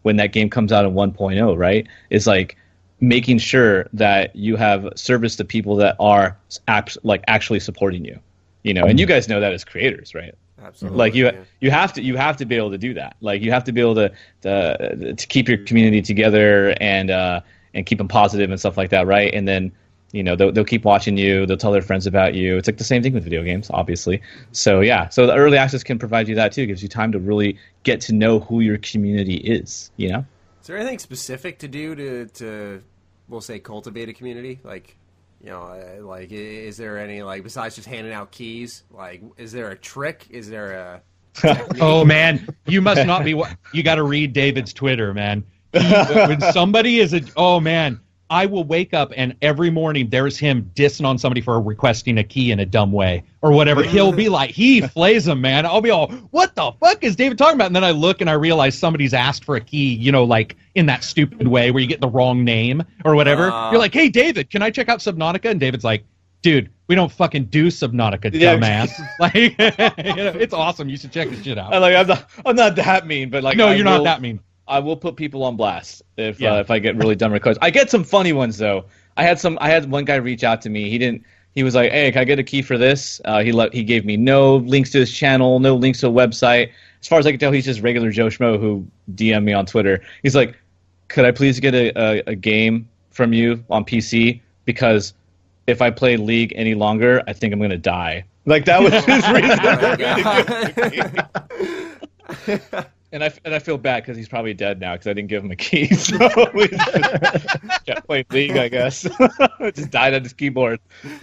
when that game comes out in one point oh, right? Is like making sure that you have service to people that are act, like actually supporting you, you know. And you guys know that as creators, right? Absolutely. Like you, yeah. you have to, you have to be able to do that. Like you have to be able to, to, to keep your community together and uh, and keep them positive and stuff like that, right? And then, you know, they'll, they'll keep watching you. They'll tell their friends about you. It's like the same thing with video games, obviously. So yeah, so the early access can provide you that too. It gives you time to really get to know who your community is. You know. Is there anything specific to do to to, we'll say, cultivate a community? Like, you know, uh, like, is there any, like, besides just handing out keys, like, is there a trick? Is there a technique? Oh, man, you must not be, you got to read David's Twitter, man. He, when somebody is a, oh, man, I will wake up and every morning there's him dissing on somebody for requesting a key in a dumb way or whatever. He'll be like, he flays them, man. I'll be all, what the fuck is David talking about? And then I look and I realize somebody's asked for a key, you know, like in that stupid way where you get the wrong name or whatever. Uh, You're like, hey, David, can I check out Subnautica? And David's like, dude, we don't fucking do Subnautica, yeah. Uh, dumbass. Like, you know, it's awesome. You should check this shit out. I'm like, I'm not, I'm not that mean, but like, no, I you're will, not that mean. I will put people on blast if Yeah. uh, if I get really dumb requests. I get some funny ones though. I had some. I had one guy reach out to me. He didn't. He was like, "Hey, can I get a key for this?" Uh, he let. He gave me no links to his channel, no links to a website. As far as I can tell, he's just regular Joe Schmo who D M'd me on Twitter. He's like, "Could I please get a, a, a game from you on P C? Because if I play League any longer, I think I'm gonna die." Like that was his reason. And I, and I feel bad because he's probably dead now because I didn't give him a key. So we just kept playing League, I guess. Just died on his keyboard.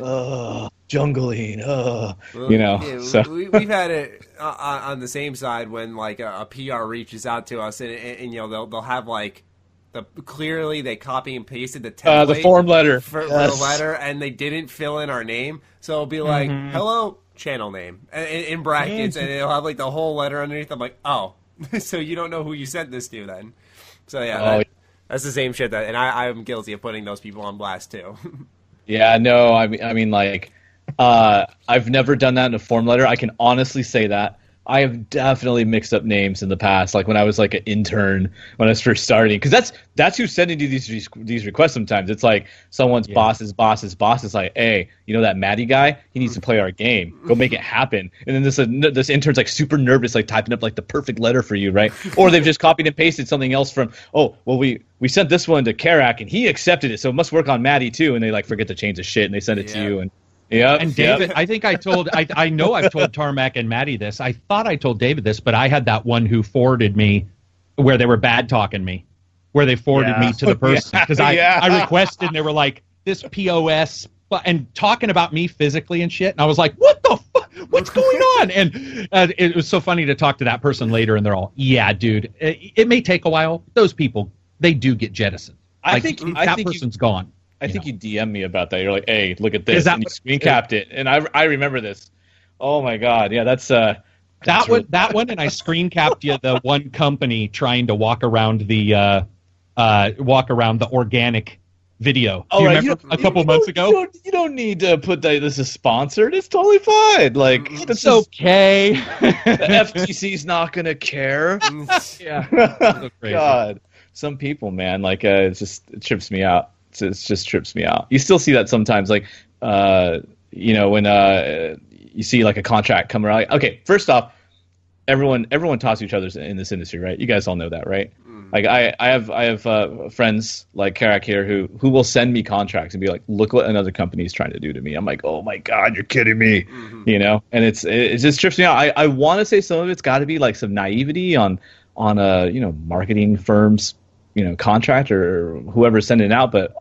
Ugh, jungling. Ugh. Well, you know. yeah, so. we, we've had it uh, on the same side when like a, a P R reaches out to us and, and, and you know they'll they'll have like the clearly they copy and pasted the template Uh, the form letter for, yes. for the letter and they didn't fill in our name, so it'll be like Mm-hmm. hello channel name in, in brackets and it'll have like the whole letter underneath. I'm like, oh. So you don't know who you sent this to then. So yeah, Oh, that, that's the same shit that, and I, I'm guilty of putting those people on blast too. Yeah, no, I mean, I mean, like, uh, I've never done that in a form letter. I can honestly say that. I have definitely mixed up names in the past, like when I was like an intern when I was first starting, because that's that's who's sending you these these requests. Sometimes it's like someone's yeah. boss's boss's boss is like, "Hey, you know that Maddie guy? He needs to play our game. Go make it happen." And then this uh, this intern's like super nervous, like typing up like the perfect letter for you, right? Or they've just copied and pasted something else from, "Oh, well we we sent this one to Karak and he accepted it, so it must work on Maddie too." And they like forget to change the shit and they send it yeah. to you and. Yeah, and David, yep. I think I told, I I know I've told Tarmac and Maddie this. I thought I told David this, but I had that one who forwarded me where they were bad talking me, where they forwarded yeah. me to the person because I, yeah. I requested and they were like this P O S and talking about me physically and shit, and I was like, what the fuck? What's going on? And uh, it was so funny to talk to that person later, and they're all, yeah, dude, it, it may take a while. Those people, they do get jettisoned. I like, think that I think person's you, gone. I you think know. you D M me about that. You're like, "Hey, look at this," Is that and you what- screen capped it, and I I remember this. Oh my god, yeah, that's uh, That that's one, really- that one, and I screen capped you the one company trying to walk around the uh, uh, walk around the organic video. Oh, Do you right, remember you- a couple you months don't- ago? You don't, you don't need to put that this is sponsored. It's totally fine. Like It's this is- okay. the F T C's not gonna care. yeah. Oh, crazy. God, some people, man, like uh, it just it trips me out. It's, it just trips me out. You still see that sometimes, like uh, you know, when uh, you see like a contract come around. Like, okay, first off, everyone everyone talks to each other in this industry, right? You guys all know that, right? Mm. Like I, I have I have uh, friends like Karak here who who will send me contracts and be like, "Look what another company is trying to do to me." I'm like, "Oh my god, you're kidding me," mm-hmm. you know? And it's it, it just trips me out. I, I want to say some of it's got to be like some naivety on on a you know marketing firms. You know, contract or whoever's sending it out, but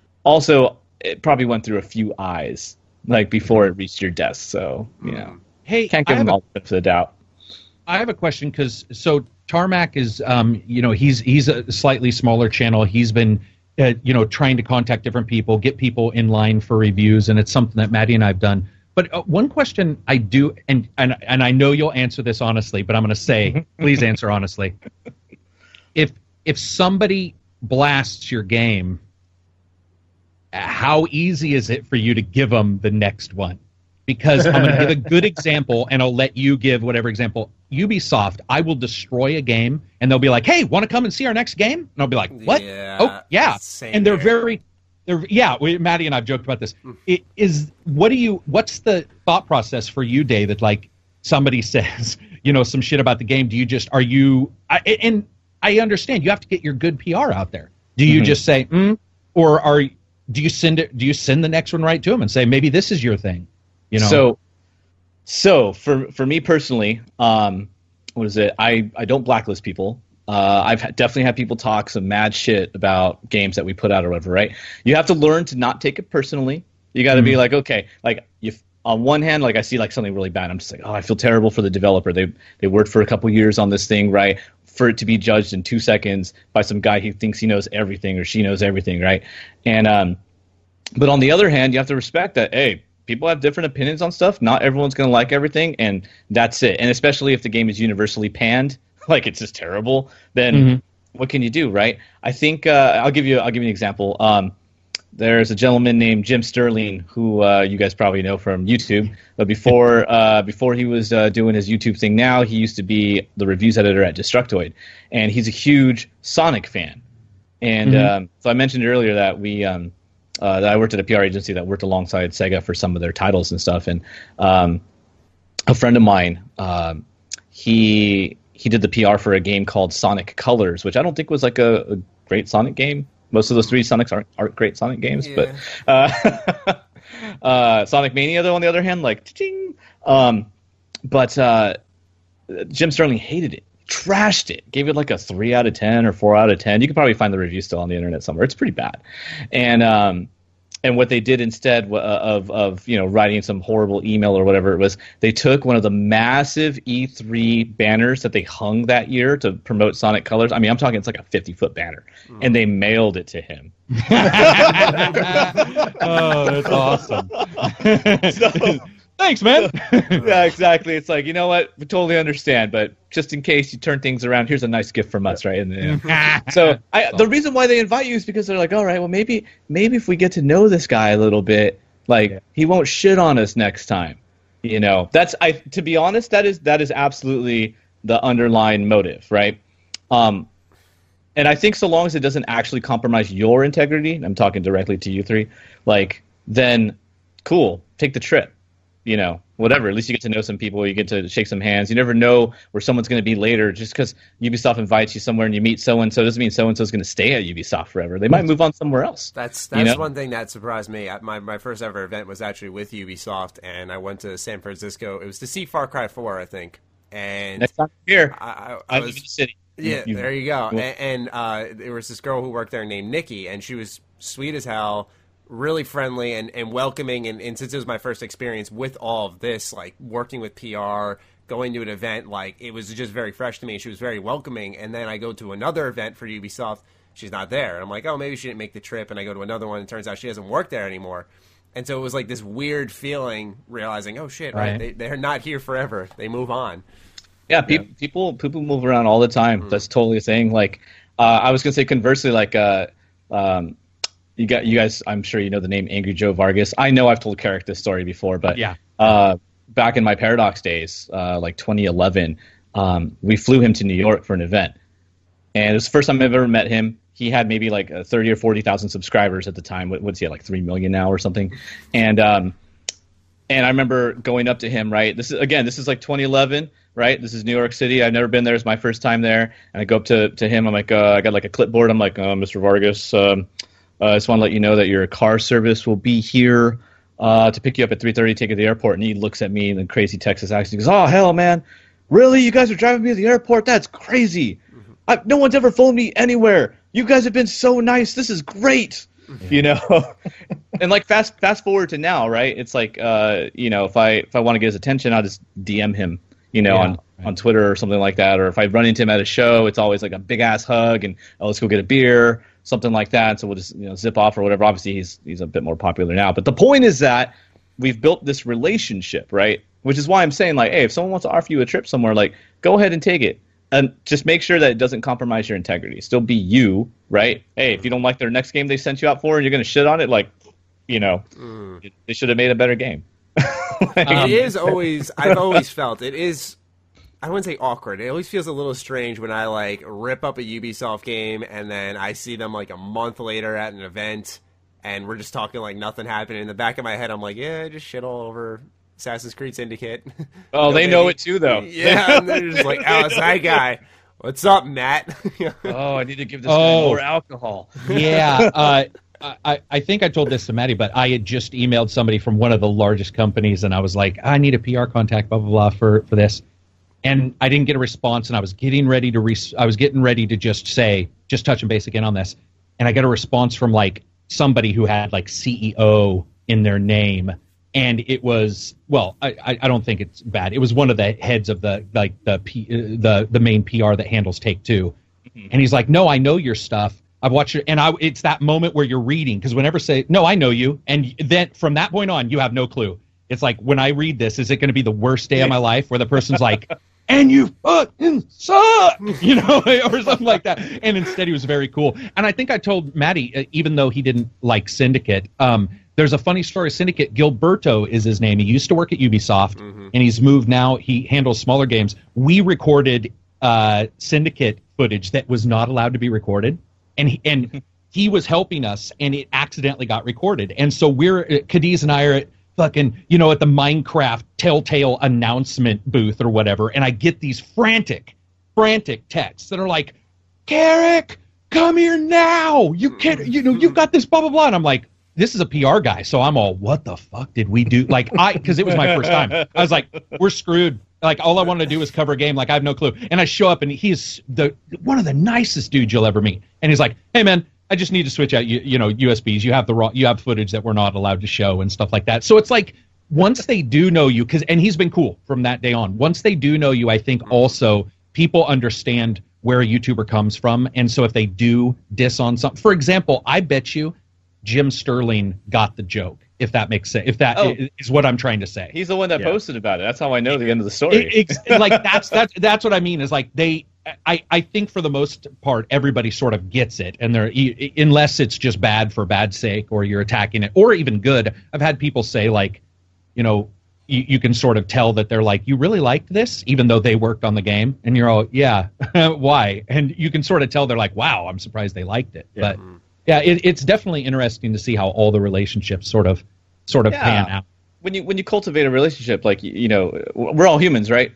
also it probably went through a few eyes, like before it reached your desk. So, you know, Hey, can't I give have them a- all the benefit of the doubt. I have a question because so Tarmac is, um, you know, he's he's a slightly smaller channel. He's been, uh, you know, trying to contact different people, get people in line for reviews, and it's something that Maddie and I've done. But uh, one question I do, and and and I know you'll answer this honestly, but I'm going to say, please answer honestly. If if somebody blasts your game, how easy is it for you to give them the next one? Because I'm going to give a good example, and I'll let you give whatever example. Ubisoft, I will destroy a game, and they'll be like, "Hey, want to come and see our next game?" And I'll be like, "What? Yeah, oh, yeah." And they're here. very, they're yeah. We, Maddie and I've joked about this. It is what do you? What's the thought process for you, David? Like somebody says, you know, some shit about the game. Do you just are you? I, and I understand you have to get your good P R out there. Do you mm-hmm. just say, mm, or are do you send it? Do you send the next one right to them and say, maybe this is your thing? You know. So. So for for me personally, um, what is it? I, I don't blacklist people. Uh, I've definitely had people talk some mad shit about games that we put out or whatever, right? You have to learn to not take it personally. You got to mm-hmm. be like, okay, like if on one hand, like I see like something really bad, I'm just like, oh, I feel terrible for the developer. They they worked for a couple years on this thing, right? For it to be judged in two seconds by some guy who thinks he knows everything or she knows everything, right? And um, but on the other hand, you have to respect that, hey, people have different opinions on stuff. Not everyone's going to like everything, and that's it. And especially if the game is universally panned, like it's just terrible, then mm-hmm. what can you do, right? I think uh, I'll give you I'll give you an example. Um, there's a gentleman named Jim Sterling who uh, you guys probably know from YouTube. But before uh, before he was uh, doing his YouTube thing, now he used to be the reviews editor at Destructoid, and he's a huge Sonic fan. And mm-hmm. um, so I mentioned earlier that we. Um, Uh, that I worked at a P R agency that worked alongside Sega for some of their titles and stuff. And um, a friend of mine, um, he he did the P R for a game called Sonic Colors, which I don't think was like a, a great Sonic game. Most of those three Sonics aren't, aren't great Sonic games, yeah. but uh, uh, Sonic Mania, though, on the other hand, like, ting. Um, but uh, Jim Sterling hated it. Trashed it, gave it like a three out of ten or four out of ten. You can probably find the review still on the internet somewhere. It's pretty bad. And um, and what they did instead of of you know writing some horrible email or whatever it was, they took one of the massive E three banners that they hung that year to promote Sonic Colors. I mean, I'm talking it's like a fifty foot banner, mm. and they mailed it to him. Oh, that's awesome. So, thanks, man. Yeah, exactly. It's like, you know what? We totally understand, but just in case you turn things around, here's a nice gift from us, right? And yeah. So I, the reason why they invite you is because they're like, all right, well, maybe maybe if we get to know this guy a little bit, like yeah. he won't shit on us next time. You know, that's I. To be honest, that is that is absolutely the underlying motive, right? Um, and I think so long as it doesn't actually compromise your integrity, I'm talking directly to you three, like then cool, take the trip. You know, whatever. At least you get to know some people. You get to shake some hands. You never know where someone's going to be later. Just because Ubisoft invites you somewhere and you meet so and so doesn't mean so and so is going to stay at Ubisoft forever. They might move on somewhere else. That's that's you know? one thing that surprised me. My my first ever event was actually with Ubisoft, and I went to San Francisco. It was to see Far Cry four, I think. And next time here, I, I, I was, live in the city. Yeah, you, there you go. And, and uh, there was this girl who worked there named Nikki, and she was sweet as hell. Really friendly and, and welcoming, and, and since it was my first experience with all of this, like working with P R, going to an event, like it was just very fresh to me. She was very welcoming, and then I go to another event for Ubisoft, she's not there. And I'm like, oh, maybe she didn't make the trip, and I go to another one, and it turns out she doesn't work there anymore. And so it was like this weird feeling, realizing, oh shit, right, right? They, they're not here forever. They move on. Yeah, pe- yeah. people people move around all the time. Mm. That's totally a thing. Like, uh, I was gonna say conversely, like, uh, um, You got you guys. I'm sure you know the name Angry Joe Vargas. I know I've told Carrick this story before, but yeah. Uh, back in my Paradox days, uh, like twenty eleven, um, we flew him to New York for an event, and it was the first time I've ever met him. He had maybe like uh, thirty or forty thousand subscribers at the time. What, what's he at, like three million now or something? And um, and I remember going up to him. Right, this is again, this is like twenty eleven. Right, this is New York City. I've never been there. It's my first time there, and I go up to to him. I'm like, uh, I got like a clipboard. I'm like, uh, Mister Vargas. Um, Uh, I just want to let you know that your car service will be here uh, to pick you up at three thirty, take you to the airport. And he looks at me in a crazy Texas accent. He goes, oh, hell, man. Really? You guys are driving me to the airport? That's crazy. Mm-hmm. I, no one's ever flown me anywhere. You guys have been so nice. This is great. Mm-hmm. You know? And, like, fast fast forward to now, right? It's like, uh, you know, if I if I want to get his attention, I'll just D M him, you know, yeah, on, right. on Twitter or something like that. Or if I run into him at a show, it's always like a big-ass hug and, oh, let's go get a beer. Something like that, so we'll just you know zip off or whatever. Obviously, he's he's a bit more popular now, but the point is that we've built this relationship, right? Which is why I'm saying, like, hey, if someone wants to offer you a trip somewhere, like, go ahead and take it, and just make sure that it doesn't compromise your integrity. Still be you, right? Hey, if you don't like their next game they sent you out for, and you're gonna shit on it, like, you know, mm. they should have made a better game. Like, um, it is always. I've always felt it is I wouldn't say awkward. It always feels a little strange when I like rip up a Ubisoft game and then I see them like a month later at an event and we're just talking like nothing happened. In the back of my head, I'm like, yeah, just shit all over Assassin's Creed Syndicate. Oh, no, they maybe. know it too, though. Yeah, and they're just like, oh, it's that guy. What's up, Matt? Oh, I need to give this oh. guy more alcohol. Yeah. Uh, I, I think I told this to Maddie, but I had just emailed somebody from one of the largest companies, and I was like, I need a P R contact, blah blah blah, for, for this, and I didn't get a response, and I was getting ready to re- I was getting ready to just say, just touching base again on this, and I got a response from like somebody who had like C E O in their name, and it was well, I, I, I don't think it's bad. It was one of the heads of the like the P, the the main P R that handles Take Two, mm-hmm. and he's like, no, I know your stuff. I've watched it, and I, it's that moment where you're reading, because whenever say, no, I know you, and then from that point on, you have no clue. It's like, when I read this, is it going to be the worst day of my life, where the person's like, and you fucking suck, you know, or something like that. And instead, he was very cool. And I think I told Maddie, uh, even though he didn't like Syndicate, um, there's a funny story. Syndicate, Gilberto is his name. He used to work at Ubisoft, mm-hmm. and he's moved now. He handles smaller games. We recorded uh, Syndicate footage that was not allowed to be recorded. And he, and he was helping us, and it accidentally got recorded. And so we're, Cadiz and I are at fucking, you know, at the Minecraft Telltale announcement booth or whatever, and I get these frantic, frantic texts that are like, Carrick, come here now! You can't, you know, you've got this blah, blah, blah. And I'm like, this is a P R guy, so I'm all, what the fuck did we do? Like, I, because it was my first time. I was like, we're screwed. Like, all I wanted to do was cover a game. Like, I have no clue. And I show up, and he's the one of the nicest dudes you'll ever meet. And he's like, hey, man, I just need to switch out, you, you know, U S Bs. You have the raw, you have footage that we're not allowed to show and stuff like that. So it's like, once they do know you, because and he's been cool from that day on. Once they do know you, I think also people understand where a YouTuber comes from. And so if they do diss on something, for example, I bet you Jim Sterling got the joke. If that makes sense, if that oh. is what I'm trying to say. He's the one that yeah. posted about it. That's how I know the end of the story. It, it, like that's that's that's what I mean. Is like they, I, I think for the most part, everybody sort of gets it, and they're unless it's just bad for bad sake, or you're attacking it, or even good. I've had people say like, you know, you, you can sort of tell that they're like, you really liked this, even though they worked on the game, and you're all, yeah, why? And you can sort of tell they're like, wow, I'm surprised they liked it, yeah. but. Yeah, it, it's definitely interesting to see how all the relationships sort of, sort of yeah. pan out. When you when you cultivate a relationship, like you know, we're all humans, right?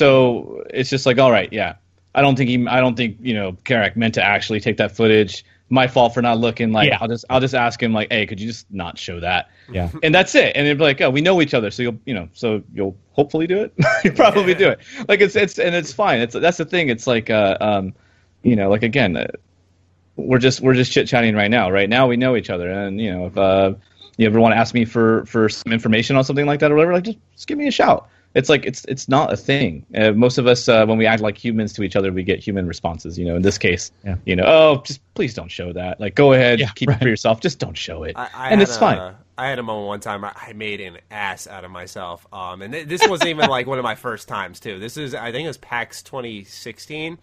So it's just like, all right, yeah, I don't think he, I don't think you know, Carrick meant to actually take that footage. My fault for not looking. Like, yeah. I'll just I'll just ask him like, hey, could you just not show that? Yeah, and that's it. And it'd be like, oh, we know each other, so you'll you know, so you'll hopefully do it. You probably yeah. do it. Like it's it's and it's fine. It's that's the thing. It's like, uh, um, you know, like again. Uh, We're just we're just chit chatting right now. Right now we know each other, and you know if uh, you ever want to ask me for, for some information on something like that or whatever, like just, just give me a shout. It's like it's it's not a thing. Uh, most of us, uh, when we act like humans to each other, we get human responses. You know, in this case, yeah. you know, oh, just please don't show that. Like, go ahead, yeah, keep right. it for yourself. Just don't show it, I, I and it's a, fine. I had a moment one time I made an ass out of myself, um, and th- this wasn't even like one of my first times too. This is I think it was PAX twenty sixteen.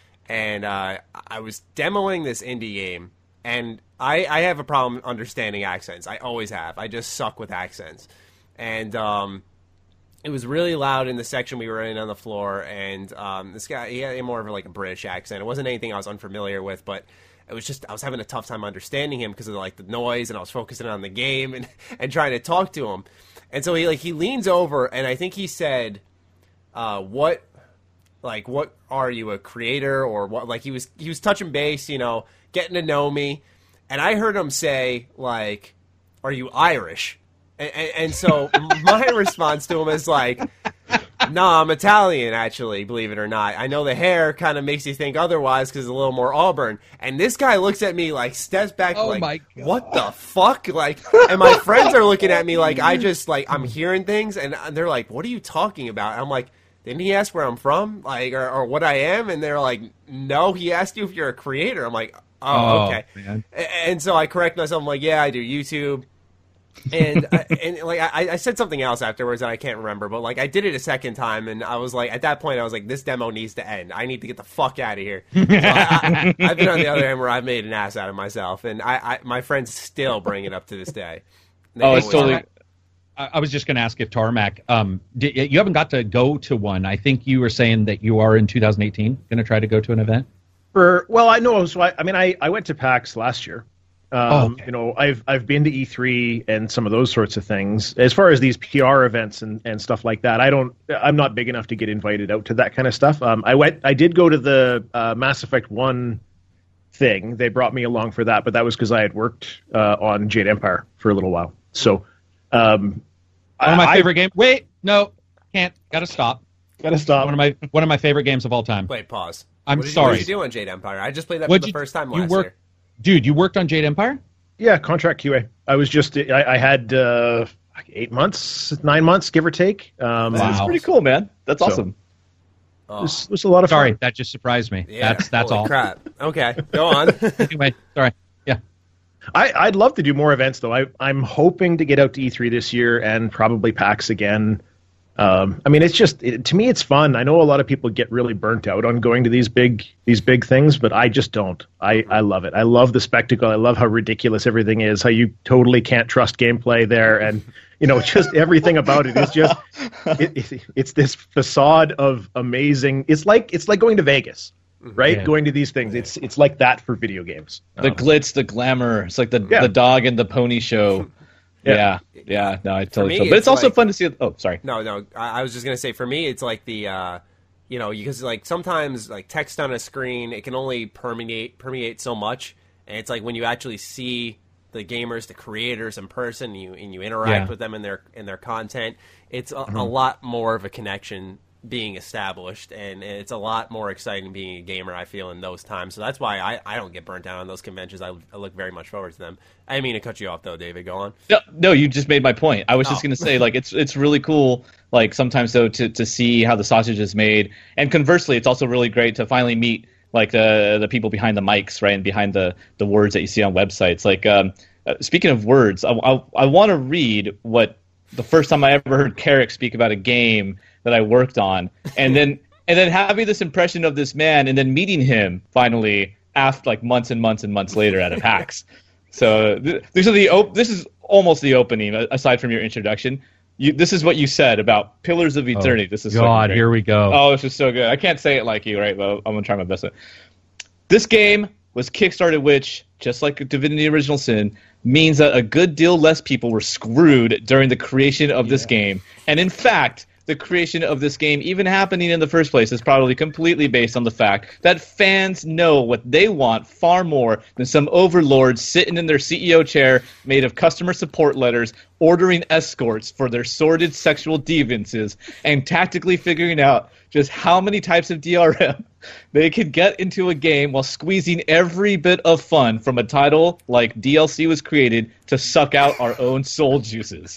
And uh, I was demoing this indie game, and I, I have a problem understanding accents. I always have. I just suck with accents. And um, it was really loud in the section we were in on the floor, and um, this guy, he had more of like a British accent. It wasn't anything I was unfamiliar with, but it was just, I was having a tough time understanding him because of like the noise, and I was focusing on the game and, and trying to talk to him. And so he like he leans over, and I think he said, uh, what... Like, what are you, a creator, or what? Like, he was he was touching base, you know, getting to know me, and I heard him say, like, "Are you Irish?" And, and, and so my response to him is like, "No, I'm Italian, actually. Believe it or not. I know the hair kind of makes you think otherwise because it's a little more auburn." And this guy looks at me like, steps back, oh like, my God. "What the fuck?" Like, and my friends are looking at me like I just like I'm hearing things, and they're like, "What are you talking about?" And I'm like. Didn't he ask where I'm from, like, or, or what I am? And they're like, no, he asked you if you're a creator. I'm like, oh, oh okay. Man. And so I correct myself. I'm like, yeah, I do YouTube. And uh, and like I, I said something else afterwards that I can't remember, but like I did it a second time, and I was like, at that point, I was like, this demo needs to end. I need to get the fuck out of here. So I, I, I've been on the other end where I've made an ass out of myself, and I, I my friends still bring it up to this day. They oh, it's totally. I, I was just going to ask if Tarmac, um, did, you haven't got to go to one. I think you were saying that you are in two thousand eighteen going to try to go to an event. For well, I know. So I, I mean, I, I went to PAX last year. Um, oh, okay. You know, I've I've been to E three and some of those sorts of things. As far as these P R events and, and stuff like that, I don't. I'm not big enough to get invited out to that kind of stuff. Um, I went. I did go to the uh, Mass Effect one thing. They brought me along for that, but that was because I had worked uh, on Jade Empire for a little while. So, um, one of my I, favorite games. Wait, no, can't. Got to stop. Got to stop. One of my one of my favorite games of all time. Wait, pause. I'm what did sorry. You, what did you do on Jade Empire? I just played that What'd for the you, first time you last work, year. Dude, you worked on Jade Empire? Yeah, contract Q A. I was just. I, I had uh, eight months, nine months, give or take. Um, That's Wow. pretty cool, man. That's So- awesome. It was, it was a lot of Sorry, fun. that just surprised me. Yeah, that's that's holy all. crap. Okay, go on. Anyway, sorry. Yeah. I, I'd love to do more events, though. I, I'm hoping to get out to E three this year and probably PAX again. Um, I mean, it's just it, to me, it's fun. I know a lot of people get really burnt out on going to these big these big things, but I just don't. I, I love it. I love the spectacle. I love how ridiculous everything is. How you totally can't trust gameplay there, and you know, just everything about it is just it, it, it's this facade of amazing. It's like it's like going to Vegas, right? Yeah. Going to these things. It's it's like that for video games. The Um, glitz, the glamour. It's like the Yeah. the dog and the pony show. Yeah. Yeah, yeah. No, I totally me, feel. But it's it's also like- fun to see. Oh, sorry. No, no. I, I was just gonna say, for me, it's like the, uh, you know, because like sometimes like text on a screen, it can only permeate permeate so much, and it's like when you actually see the gamers, the creators in person, you and you interact Yeah. with them in their in their content, it's a, a lot more of a connection being established, and it's a lot more exciting being a gamer, I feel, in those times. So that's why I, I don't get burnt down on those conventions. I, I look very much forward to them. I didn't mean to cut you off, though, David. Go on. No, no, you just made my point. I was just Oh. going to say, like, it's it's really cool, like, sometimes, though, to, to see how the sausage is made. And conversely, it's also really great to finally meet, like, the the people behind the mics, right, and behind the, the words that you see on websites. Like, um, uh, speaking of words, I, I, I want to read what the first time I ever heard Carrick speak about a game that I worked on, and then and then having this impression of this man, and then meeting him finally after like months and months and months later at a PAX. So th- these are the op- this is almost the opening, aside from your introduction. You, this is what you said about Pillars of Eternity. Oh, this is God, fucking great. here we go. Oh, this is so good. I can't say it like you, right? But I'm gonna try my best. This game was kickstarted, which, just like Divinity: Original Sin, means that a good deal less people were screwed during the creation of this game. And in fact, the creation of this game even happening in the first place is probably completely based on the fact that fans know what they want far more than some overlords sitting in their C E O chair made of customer support letters, ordering escorts for their sordid sexual deviances, and tactically figuring out just how many types of D R M they could get into a game while squeezing every bit of fun from a title like D L C was created to suck out our own soul juices.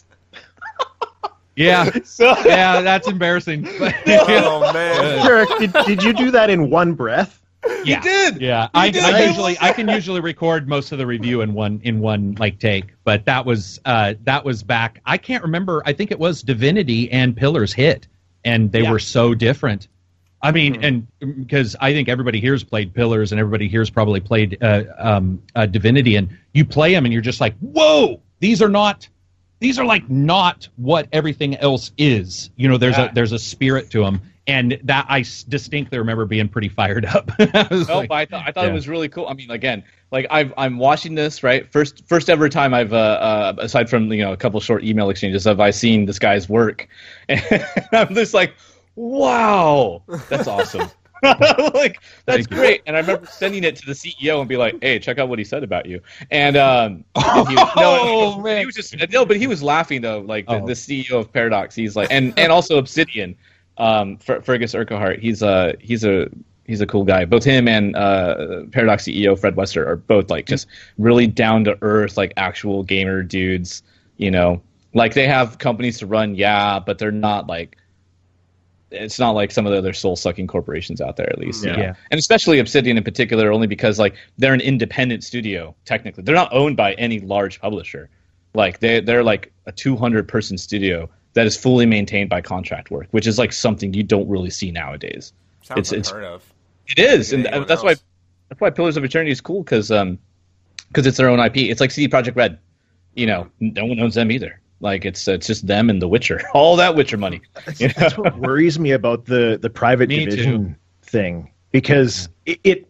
Yeah. So, Yeah, that's embarrassing. Oh, man. Derek, did, did you do that in one breath? Yeah. did. Yeah, I, did. I usually I can usually record most of the review in one in one like take, but that was uh, that was back. I can't remember. I think it was Divinity and Pillars hit, and they Yeah. were so different. I mean, and because I think everybody here's played Pillars, and everybody here's probably played uh, um, uh, Divinity, and you play them, and you're just like, whoa, these are not. These are like not what everything else is. You know, there's Yeah. a there's a spirit to them, and that I s- distinctly remember being pretty fired up. I was No, like, but I thought I thought yeah. it was really cool. I mean, again, like I've, I'm watching this right first first ever time I've uh, uh, aside from you know a couple short email exchanges have I seen this guy's work, and I'm just like, wow, that's awesome. Like that's Thank you. great. And I remember sending it to the C E O and be like, hey, check out what he said about you. And um, and he, no, Oh, man. he was just no, but he was laughing though. Like the, Oh. the C E O of Paradox, he's like, and and also Obsidian. Um, Fer- Fergus Urquhart, he's a he's a he's a cool guy. Both him and uh, Paradox C E O Fred Wester are both like just really down to earth, like actual gamer dudes. You know, like they have companies to run, yeah, but they're not like it's not like some of the other soul sucking corporations out there, at least. you Yeah. know? Yeah. And especially Obsidian in particular, only because like they're an independent studio. Technically, they're not owned by any large publisher. Like they they're like a two hundred person studio that is fully maintained by contract work, which is like something you don't really see nowadays. Sounds It's- it's- unheard of. It is, and Anyone that's why else. that's why Pillars of Eternity is cool because um because it's their own I P. It's like C D Projekt Red. You know, no one owns them either. Like it's it's just them and The Witcher, all that Witcher money. That's, You know? that's what worries me about the the private Me division too. thing, because it, it.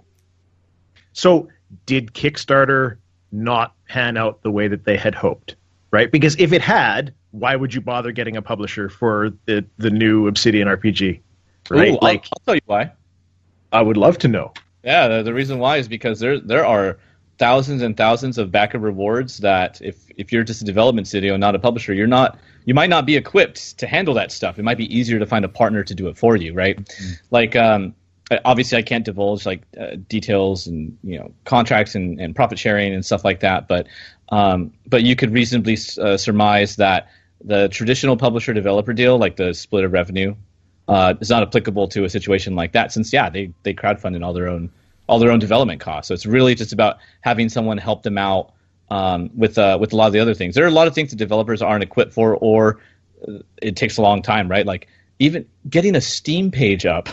So did Kickstarter not pan out the way that they had hoped, right? Because if it had, why would you bother getting a publisher for the the new Obsidian R P G? Right? Ooh, like, I'll, I'll tell you why. I would love to know. Yeah, the, the reason why is because there there are thousands and thousands of backer rewards that if if you're just a development studio and not a publisher, you're not you might not be equipped to handle that stuff. It might be easier to find a partner to do it for you, right? Mm-hmm. Like um, obviously I can't divulge like uh, details and you know contracts and, and profit sharing and stuff like that, but um, but you could reasonably uh, surmise that the traditional publisher developer deal, like the split of revenue, uh, is not applicable to a situation like that, since yeah they they crowdfunded all their own all their own development costs. So it's really just about having someone help them out um, with uh, with a lot of the other things. There are a lot of things that developers aren't equipped for, or it takes a long time, right? Like even getting a Steam page up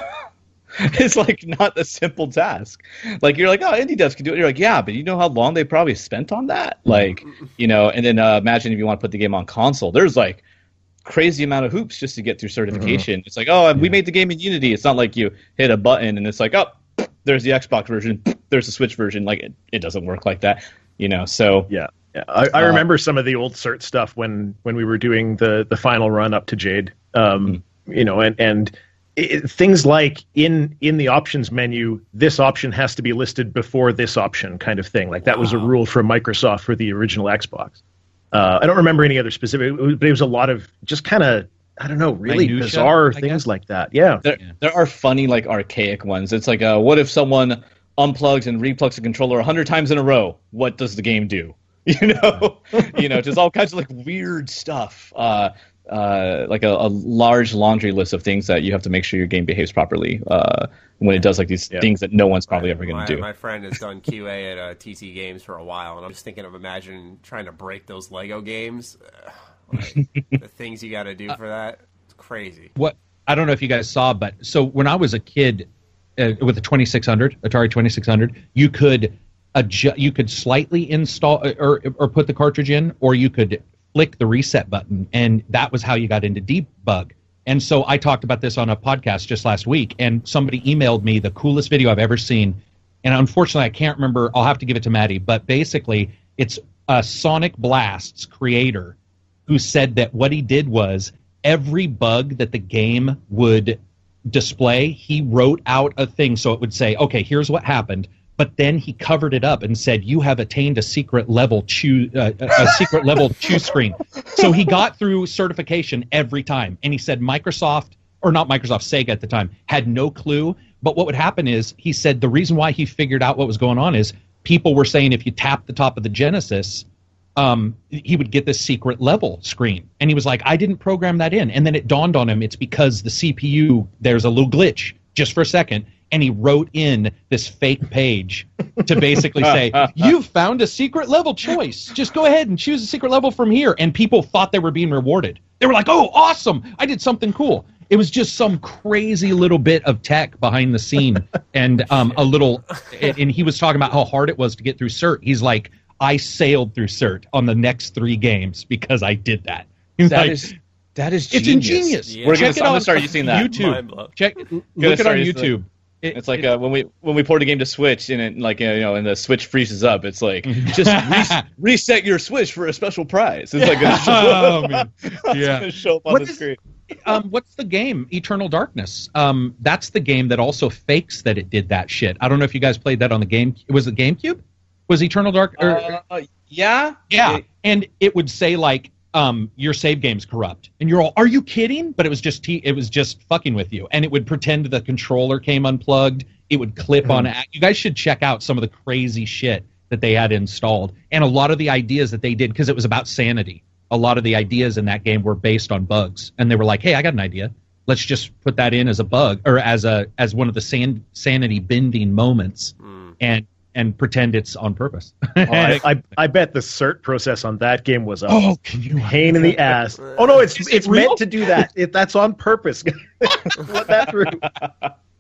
is like not a simple task. Like you're like, oh, indie devs can do it. You're like, yeah, but you know how long they probably spent on that? Like, you know, and then uh, imagine if you want to put the game on console. There's like crazy amount of hoops just to get through certification. Mm-hmm. It's like, oh, we made the game in Unity. It's not like you hit a button and it's like, oh, there's the Xbox version, there's the Switch version. Like it, it doesn't work like that, you know. So yeah, yeah. I, I uh, remember some of the old cert stuff when when we were doing the the final run up to Jade. Um, mm-hmm. You know, and and it, things like in in the options menu, this option has to be listed before this option, kind of thing. Like that wow. was a rule from Microsoft for the original Xbox. Uh, I don't remember any other specific, but it was a lot of just kind of. I don't know, really Minutia, bizarre I things guess. Like that. Yeah. There, yeah. there are funny, like, archaic ones. It's like, uh, what if someone unplugs and replugs a controller a hundred times in a row? What does the game do? You know? you know, just all kinds of, like, weird stuff. Uh, uh, like a, a large laundry list of things that you have to make sure your game behaves properly uh, when it does, like, these yeah. things that no one's probably my, ever going my, to do. My friend has done Q A at uh, T T Games for a while, and I'm just thinking of imagining trying to break those Lego games. Like, the things you got to do for that, it's crazy. What I don't know if you guys saw, but so when I was a kid uh, with the twenty-six hundred, Atari twenty-six hundred, you could adjust, you could slightly install or or put the cartridge in, or you could flick the reset button, and that was how you got into debug. And so I talked about this on a podcast just last week, and somebody emailed me the coolest video I've ever seen. And unfortunately, I can't remember. I'll have to give it to Maddie, but basically, it's a Sonic Blast's creator who said that what he did was every bug that the game would display, he wrote out a thing so it would say, okay, here's what happened, but then he covered it up and said, you have attained a secret level chew, uh, a secret level chew screen. So he got through certification every time, and he said Microsoft, or not Microsoft, Sega at the time, had no clue, but what would happen is, he said the reason why he figured out what was going on is people were saying if you tap the top of the Genesis, Um, he would get this secret level screen. And he was like, I didn't program that in. And then it dawned on him, it's because the C P U, there's a little glitch just for a second. And he wrote in this fake page to basically say, you've found a secret level choice. Just go ahead and choose a secret level from here. And people thought they were being rewarded. They were like, oh, awesome. I did something cool. It was just some crazy little bit of tech behind the scene. And um, a little, and he was talking about how hard it was to get through cert. He's like, I sailed through cert on the next three games because I did that. That like, is that is it's genius. ingenious. Yeah. We're Check gonna, it I'm on start using that. YouTube. Check look it on YouTube. It, it's like it, uh, when we when we port a game to Switch and it like you know and the Switch freezes up. It's like just re- reset your Switch for a special prize. It's like gonna show oh, up. man. Yeah. Gonna show up on what the is, screen. Um, what's the game? Eternal Darkness. Um, that's the game that also fakes that it did that shit. I don't know if you guys played that on the game. Was it GameCube? Was Eternal Dark? Or, uh, yeah, yeah, it, and it would say like, um, your save game's corrupt, and you're all, are you kidding? But it was just t- it was just fucking with you, and it would pretend the controller came unplugged. It would clip mm-hmm. on. You guys should check out some of the crazy shit that they had installed, and a lot of the ideas that they did because it was about sanity. A lot of the ideas in that game were based on bugs, and they were like, "Hey, I got an idea. Let's just put that in as a bug or as a as one of the san- sanity bending moments." Mm. and and pretend it's on purpose. oh, I, I I bet the cert process on that game was a oh, can you pain in the ass. Oh no, it's Is it's it real? meant to do that. It, that's on purpose. Let that through.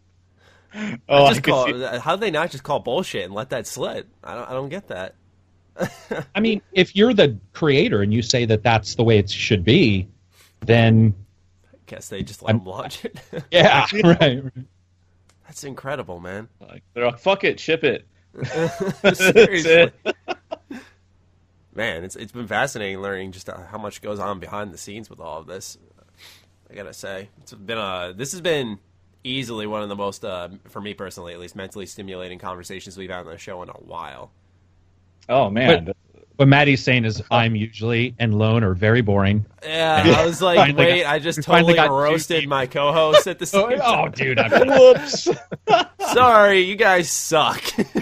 Oh, I just I call, see. how do they not just call bullshit and let that slip? I don't I don't get that. I mean, if you're the creator and you say that that's the way it should be, then I guess they just let I'm, them launch it. Yeah, right. That's incredible, man. Like, they're like, fuck it, ship it. Seriously. Man, it's it's been fascinating learning just how much goes on behind the scenes with all of this. I gotta say, it's been a this has been easily one of the most, uh, for me personally, at least, mentally stimulating conversations we've had on the show in a while. Oh man. But, what Maddie's saying is, I'm usually and Lone are very boring. Yeah, I was like, wait, got, I just totally roasted my co-host at the same oh, time. Oh, dude, I'm, whoops. Sorry, you guys suck.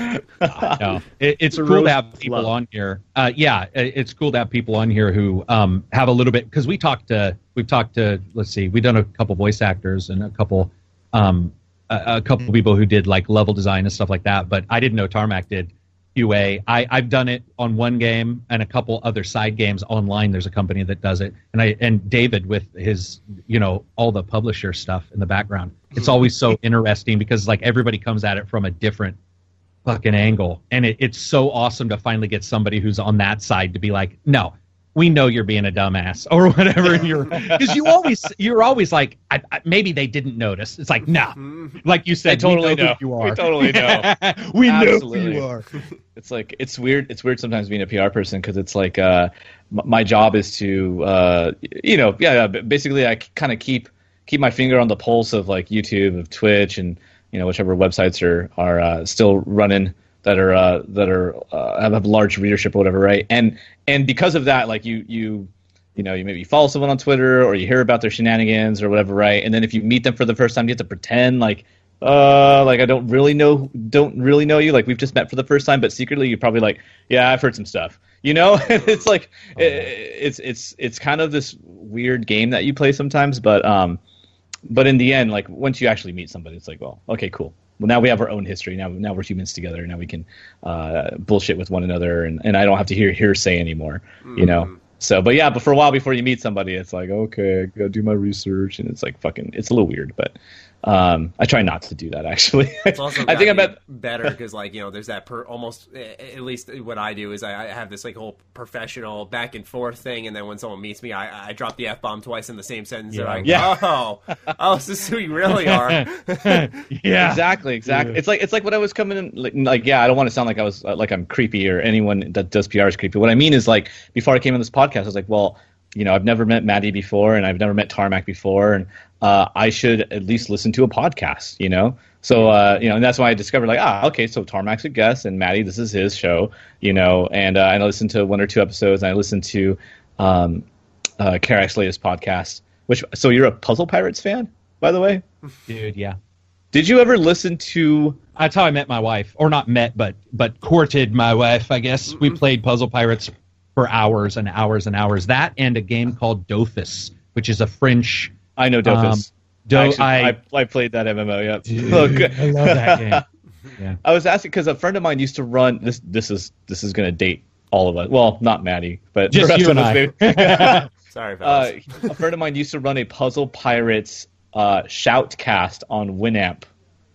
uh, no, it, it's cool to have people love. on here. Uh, yeah, it, it's cool to have people on here who um, have a little bit, because we talked to, we've talked to, let's see, we've done a couple voice actors and a couple, um, a, a couple people who did like level design and stuff like that, but I didn't know Tarmac did Q A. I, I've done it on one game and a couple other side games online. There's a company that does it, and I and David with his, you know, all the publisher stuff in the background. It's always so interesting because like everybody comes at it from a different fucking angle, and it, it's so awesome to finally get somebody who's on that side to be like, no, we know you're being a dumbass or whatever. You're because you always you're always like, I, I, maybe they didn't notice. It's like, no, like you said, they totally we know, know. Who you are. We totally know. we Absolutely. know who you are. It's like it's weird. It's weird sometimes being a P R person because it's like uh, m- my job is to uh, you know yeah basically I kind of keep keep my finger on the pulse of like YouTube, of Twitch, and you know whichever websites are are uh, still running that are uh, that are uh, have a large readership or whatever, right? And and because of that, like you you you know you maybe follow someone on Twitter or you hear about their shenanigans or whatever, right? And then if you meet them for the first time, you have to pretend like. Uh, like I don't really know, don't really know you. Like we've just met for the first time, but secretly you're probably like, yeah, I've heard some stuff, you know. It's like oh. it, it's it's it's kind of this weird game that you play sometimes, but um, but in the end, like once you actually meet somebody, it's like, well, okay, cool. Well, now we have our own history. Now now we're humans together. Now we can uh, bullshit with one another, and, and I don't have to hear hearsay anymore, mm. you know. So, but yeah, but for a while before you meet somebody, it's like, okay, I gotta do my research, and it's like fucking, it's a little weird, but. Um, I try not to do that actually. It's also I think I'm at... better because, like, you know, there's that per almost at least what I do is I, I have this like whole professional back and forth thing, and then when someone meets me, I, I drop the F bomb twice in the same sentence. Yeah. And I go, oh, oh, this is who you really are. Yeah, exactly, exactly. Yeah. It's like it's like when I was coming in, like, like yeah, I don't want to sound like I was uh, like I'm creepy or anyone that does P R is creepy. What I mean is like before I came on this podcast, I was like, well. You know, I've never met Maddie before, and I've never met Tarmac before, and uh, I should at least listen to a podcast, you know? So, uh, you know, and that's why I discovered, like, ah, okay, so Tarmac's a guest, and Maddie, this is his show, you know, and, uh, and I listened to one or two episodes, and I listened to um, uh, Karak's latest podcast, which, so you're a Puzzle Pirates fan, by the way? Dude, yeah. Did you ever listen to... That's how I met my wife, or not met, but but courted my wife, I guess. We played Puzzle Pirates for hours and hours and hours. That and a game called Dofus, which is a French. I know Dofus. Um, Do- Actually, I, I I played that M M O. Yeah, dude, oh, I love that game. Yeah. I was asking because a friend of mine used to run this. This is this is going to date all of us. Well, not Maddie, but just the rest you of and us. I. Sorry, fellas. Uh, a friend of mine used to run a Puzzle Pirates uh, shoutcast on Winamp.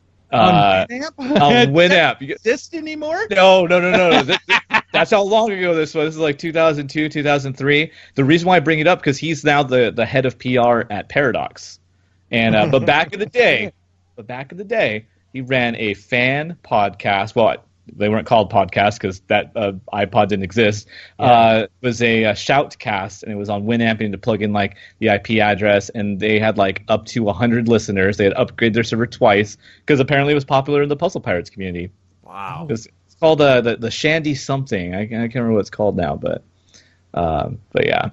Uh, on Winamp? On Winamp. Does it exist anymore? No, no, no, no. this, that's how long ago this was. This is like two thousand two, two thousand three. The reason why I bring it up because he's now the, the head of P R at Paradox. And uh, but back in the day, but back in the day, he ran a fan podcast. Well, they weren't called podcasts because that uh, iPod didn't exist. Yeah. Uh, it was a, a shoutcast, and it was on Winamp. You had to plug in like the I P address, and they had like up to one hundred listeners. They had upgraded their server twice because apparently it was popular in the Puzzle Pirates community. Wow. It's, it's called uh, the the Shandy something. I, I can't remember what it's called now, but um, but yeah.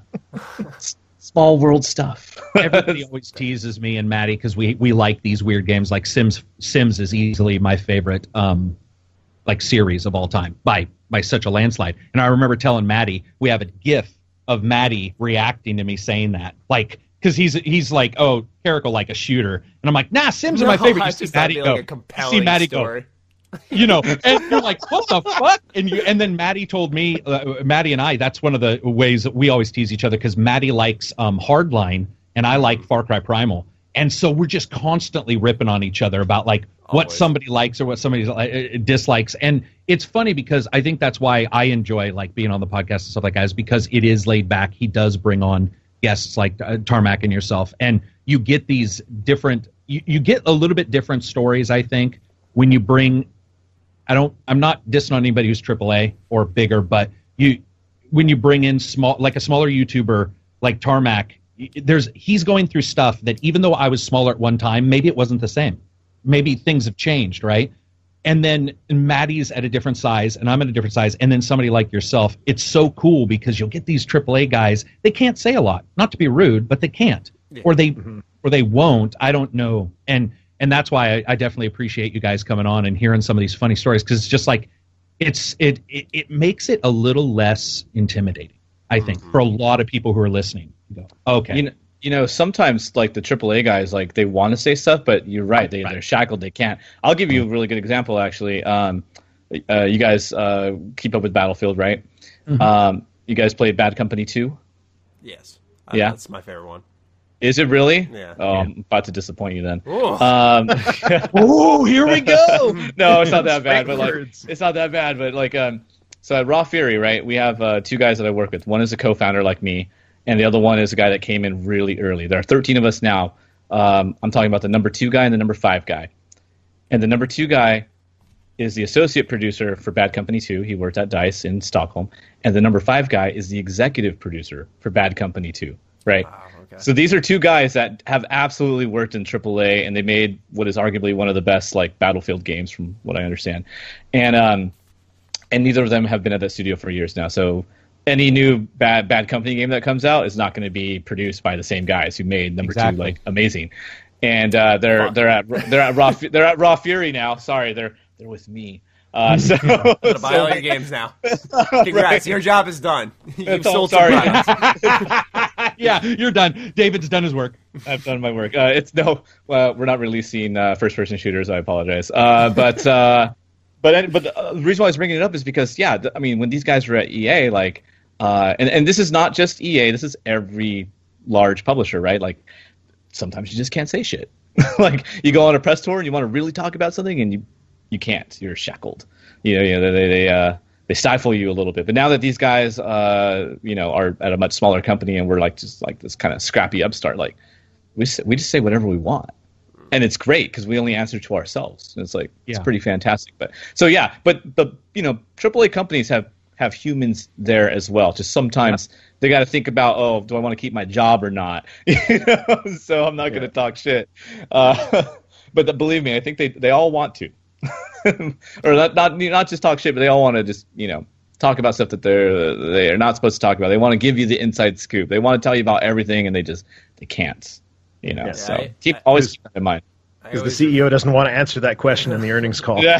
Small world stuff. Everybody always teases me and Maddie because we, we like these weird games. Like Sims. Sims is easily my favorite um, like series of all time by by such a landslide. And I remember telling Maddie we have a GIF of Maddie reacting to me saying that, like because he's he's like, oh, Karak will like a shooter, and I'm like, nah, Sims no, are my favorite. I You just see Maddie like go. a compelling You see Maddie story. go. You know, and you're like, what the fuck? And you, and then Maddie told me, uh, Maddie and I, that's one of the ways that we always tease each other because Maddie likes um, Hardline and I like Far Cry Primal. And so we're just constantly ripping on each other about like what Always. somebody likes or what somebody uh, dislikes. And it's funny because I think that's why I enjoy like being on the podcast and stuff like that, is because it is laid back. He does bring on guests like uh, Tarmac and yourself, and you get these different, you, you get a little bit different stories, I think, when you bring, I don't, I'm not dissing on anybody who's triple A or bigger, but you, when you bring in small, like a smaller YouTuber like Tarmac, there's he's going through stuff that even though I was smaller at one time, maybe it wasn't the same. Maybe things have changed, right? And then Maddie's at a different size, and I'm at a different size, and then somebody like yourself. It's so cool because you'll get these triple A guys. They can't say a lot, not to be rude, but they can't, yeah. or they mm-hmm. or they won't. I don't know, and and that's why I, I definitely appreciate you guys coming on and hearing some of these funny stories, because it's just like it's it, it it makes it a little less intimidating, I think, mm-hmm. for a lot of people who are listening. Go, okay. You know, you know, sometimes like the triple A guys, like they want to say stuff, but you're right, they, right. they're shackled, they can't. I'll give you a really good example, actually. Um, uh, you guys uh, keep up with Battlefield, right? Mm-hmm. Um, you guys played Bad Company two? Yes. Yeah. That's my favorite one. Is it really? Yeah. Oh, yeah. I'm about to disappoint you then. Ooh. Um, Ooh, here we go. No, it's not that bad, but like, it's not that bad, but like, um, so at Raw Fury, right, we have uh, two guys that I work with. One is a co-founder like me, and the other one is a guy that came in really early. There are thirteen of us now. Um, I'm talking about the number two guy and the number five guy. And the number two guy is the associate producer for Bad Company two. He worked at DICE in Stockholm. And the number five guy is the executive producer for Bad Company two, right? Wow, okay. So these are two guys that have absolutely worked in triple A, and they made what is arguably one of the best like Battlefield games from what I understand. And um, and neither of them have been at that studio for years now. So any new bad bad company game that comes out is not going to be produced by the same guys who made number exactly. two like amazing. And uh, they're they're at they're at Raw they're at Raw Fury now. Sorry, they're they're with me. Uh, so I'm gonna buy so, all your games now. Congrats, right. your job is done. You've Oh, sold sorry. some products. Yeah, you're done. David's done his work. I've done my work. Uh, it's no, well, we're not releasing uh, first-person shooters. I apologize. Uh, but uh, but but the, uh, the reason why I was bringing it up is because yeah, th- I mean when these guys were at E A, like, uh, and and this is not just E A. This is every large publisher, right? Like sometimes you just can't say shit. Like you go on a press tour and you want to really talk about something and you you can't. You're shackled. You know, you know they they uh, they stifle you a little bit. But now that these guys, uh, you know, are at a much smaller company and we're like just like this kind of scrappy upstart, like we we just say whatever we want, and it's great because we only answer to ourselves. And it's like yeah. it's pretty fantastic. But so yeah, but the you know, triple A companies have have humans there as well. Just sometimes yeah. they got to think about, oh, do I want to keep my job or not? You know, so I'm not yeah. going to talk shit. Uh, but the, believe me, I think they they all want to. Or not, not not just talk shit, but they all want to just, you know, talk about stuff that they're they're not supposed to talk about. They want to give you the inside scoop. They want to tell you about everything, and they just they can't. You know, Yeah, so I- keep I- always keep that in mind. Because the C E O doesn't want to answer that question in the earnings call. Yeah,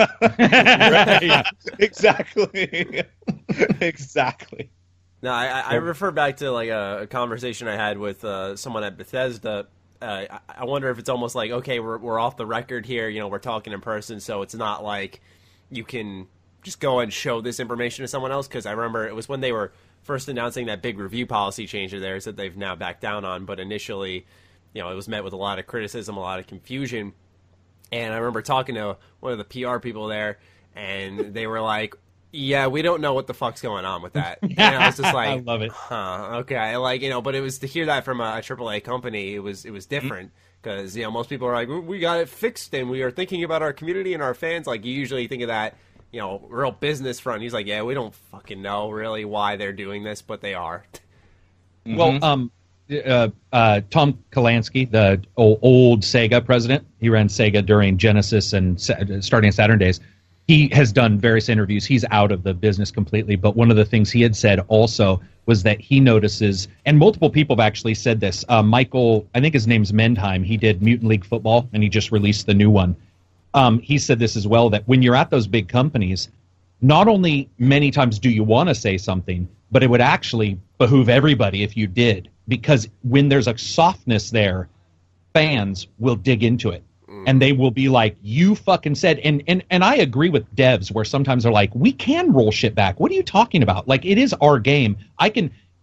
right. Exactly, exactly. No, I, I refer back to like a, a conversation I had with uh, someone at Bethesda. Uh, I, I wonder if it's almost like, okay, we're we're off the record here. You know, we're talking in person, so it's not like you can just go and show this information to someone else. Because I remember it was when they were first announcing that big review policy change of theirs that they've now backed down on. But initially, you know, it was met with a lot of criticism, a lot of confusion. And I remember talking to one of the P R people there, and they were like, yeah, we don't know what the fuck's going on with that. And I was just like, I love it. Huh, okay. Like, you know, but it was to hear that from a, a triple A company, it was it was different. Because, you know, most people are like, we got it fixed, and we are thinking about our community and our fans. Like, you usually think of that, you know, real business front. He's like, yeah, we don't fucking know really why they're doing this, but they are. Mm-hmm. Well, um, uh, uh, Tom Kalansky, the old, old Sega president, he ran Sega during Genesis and sa- starting in Saturn days. He has done various interviews. He's out of the business completely. But one of the things he had said also was that he notices, and multiple people have actually said this. Uh, Michael, I think his name's Mendheim. He did Mutant League Football, and he just released the new one. Um, he said this as well, that when you're at those big companies, not only many times do you want to say something, but it would actually behoove everybody if you did. Because when there's a softness there, fans will dig into it. And they will be like, you fucking said, and, and and I agree with devs where sometimes they're like, we can roll shit back. What are you talking about? Like, it is our game. I can, you know,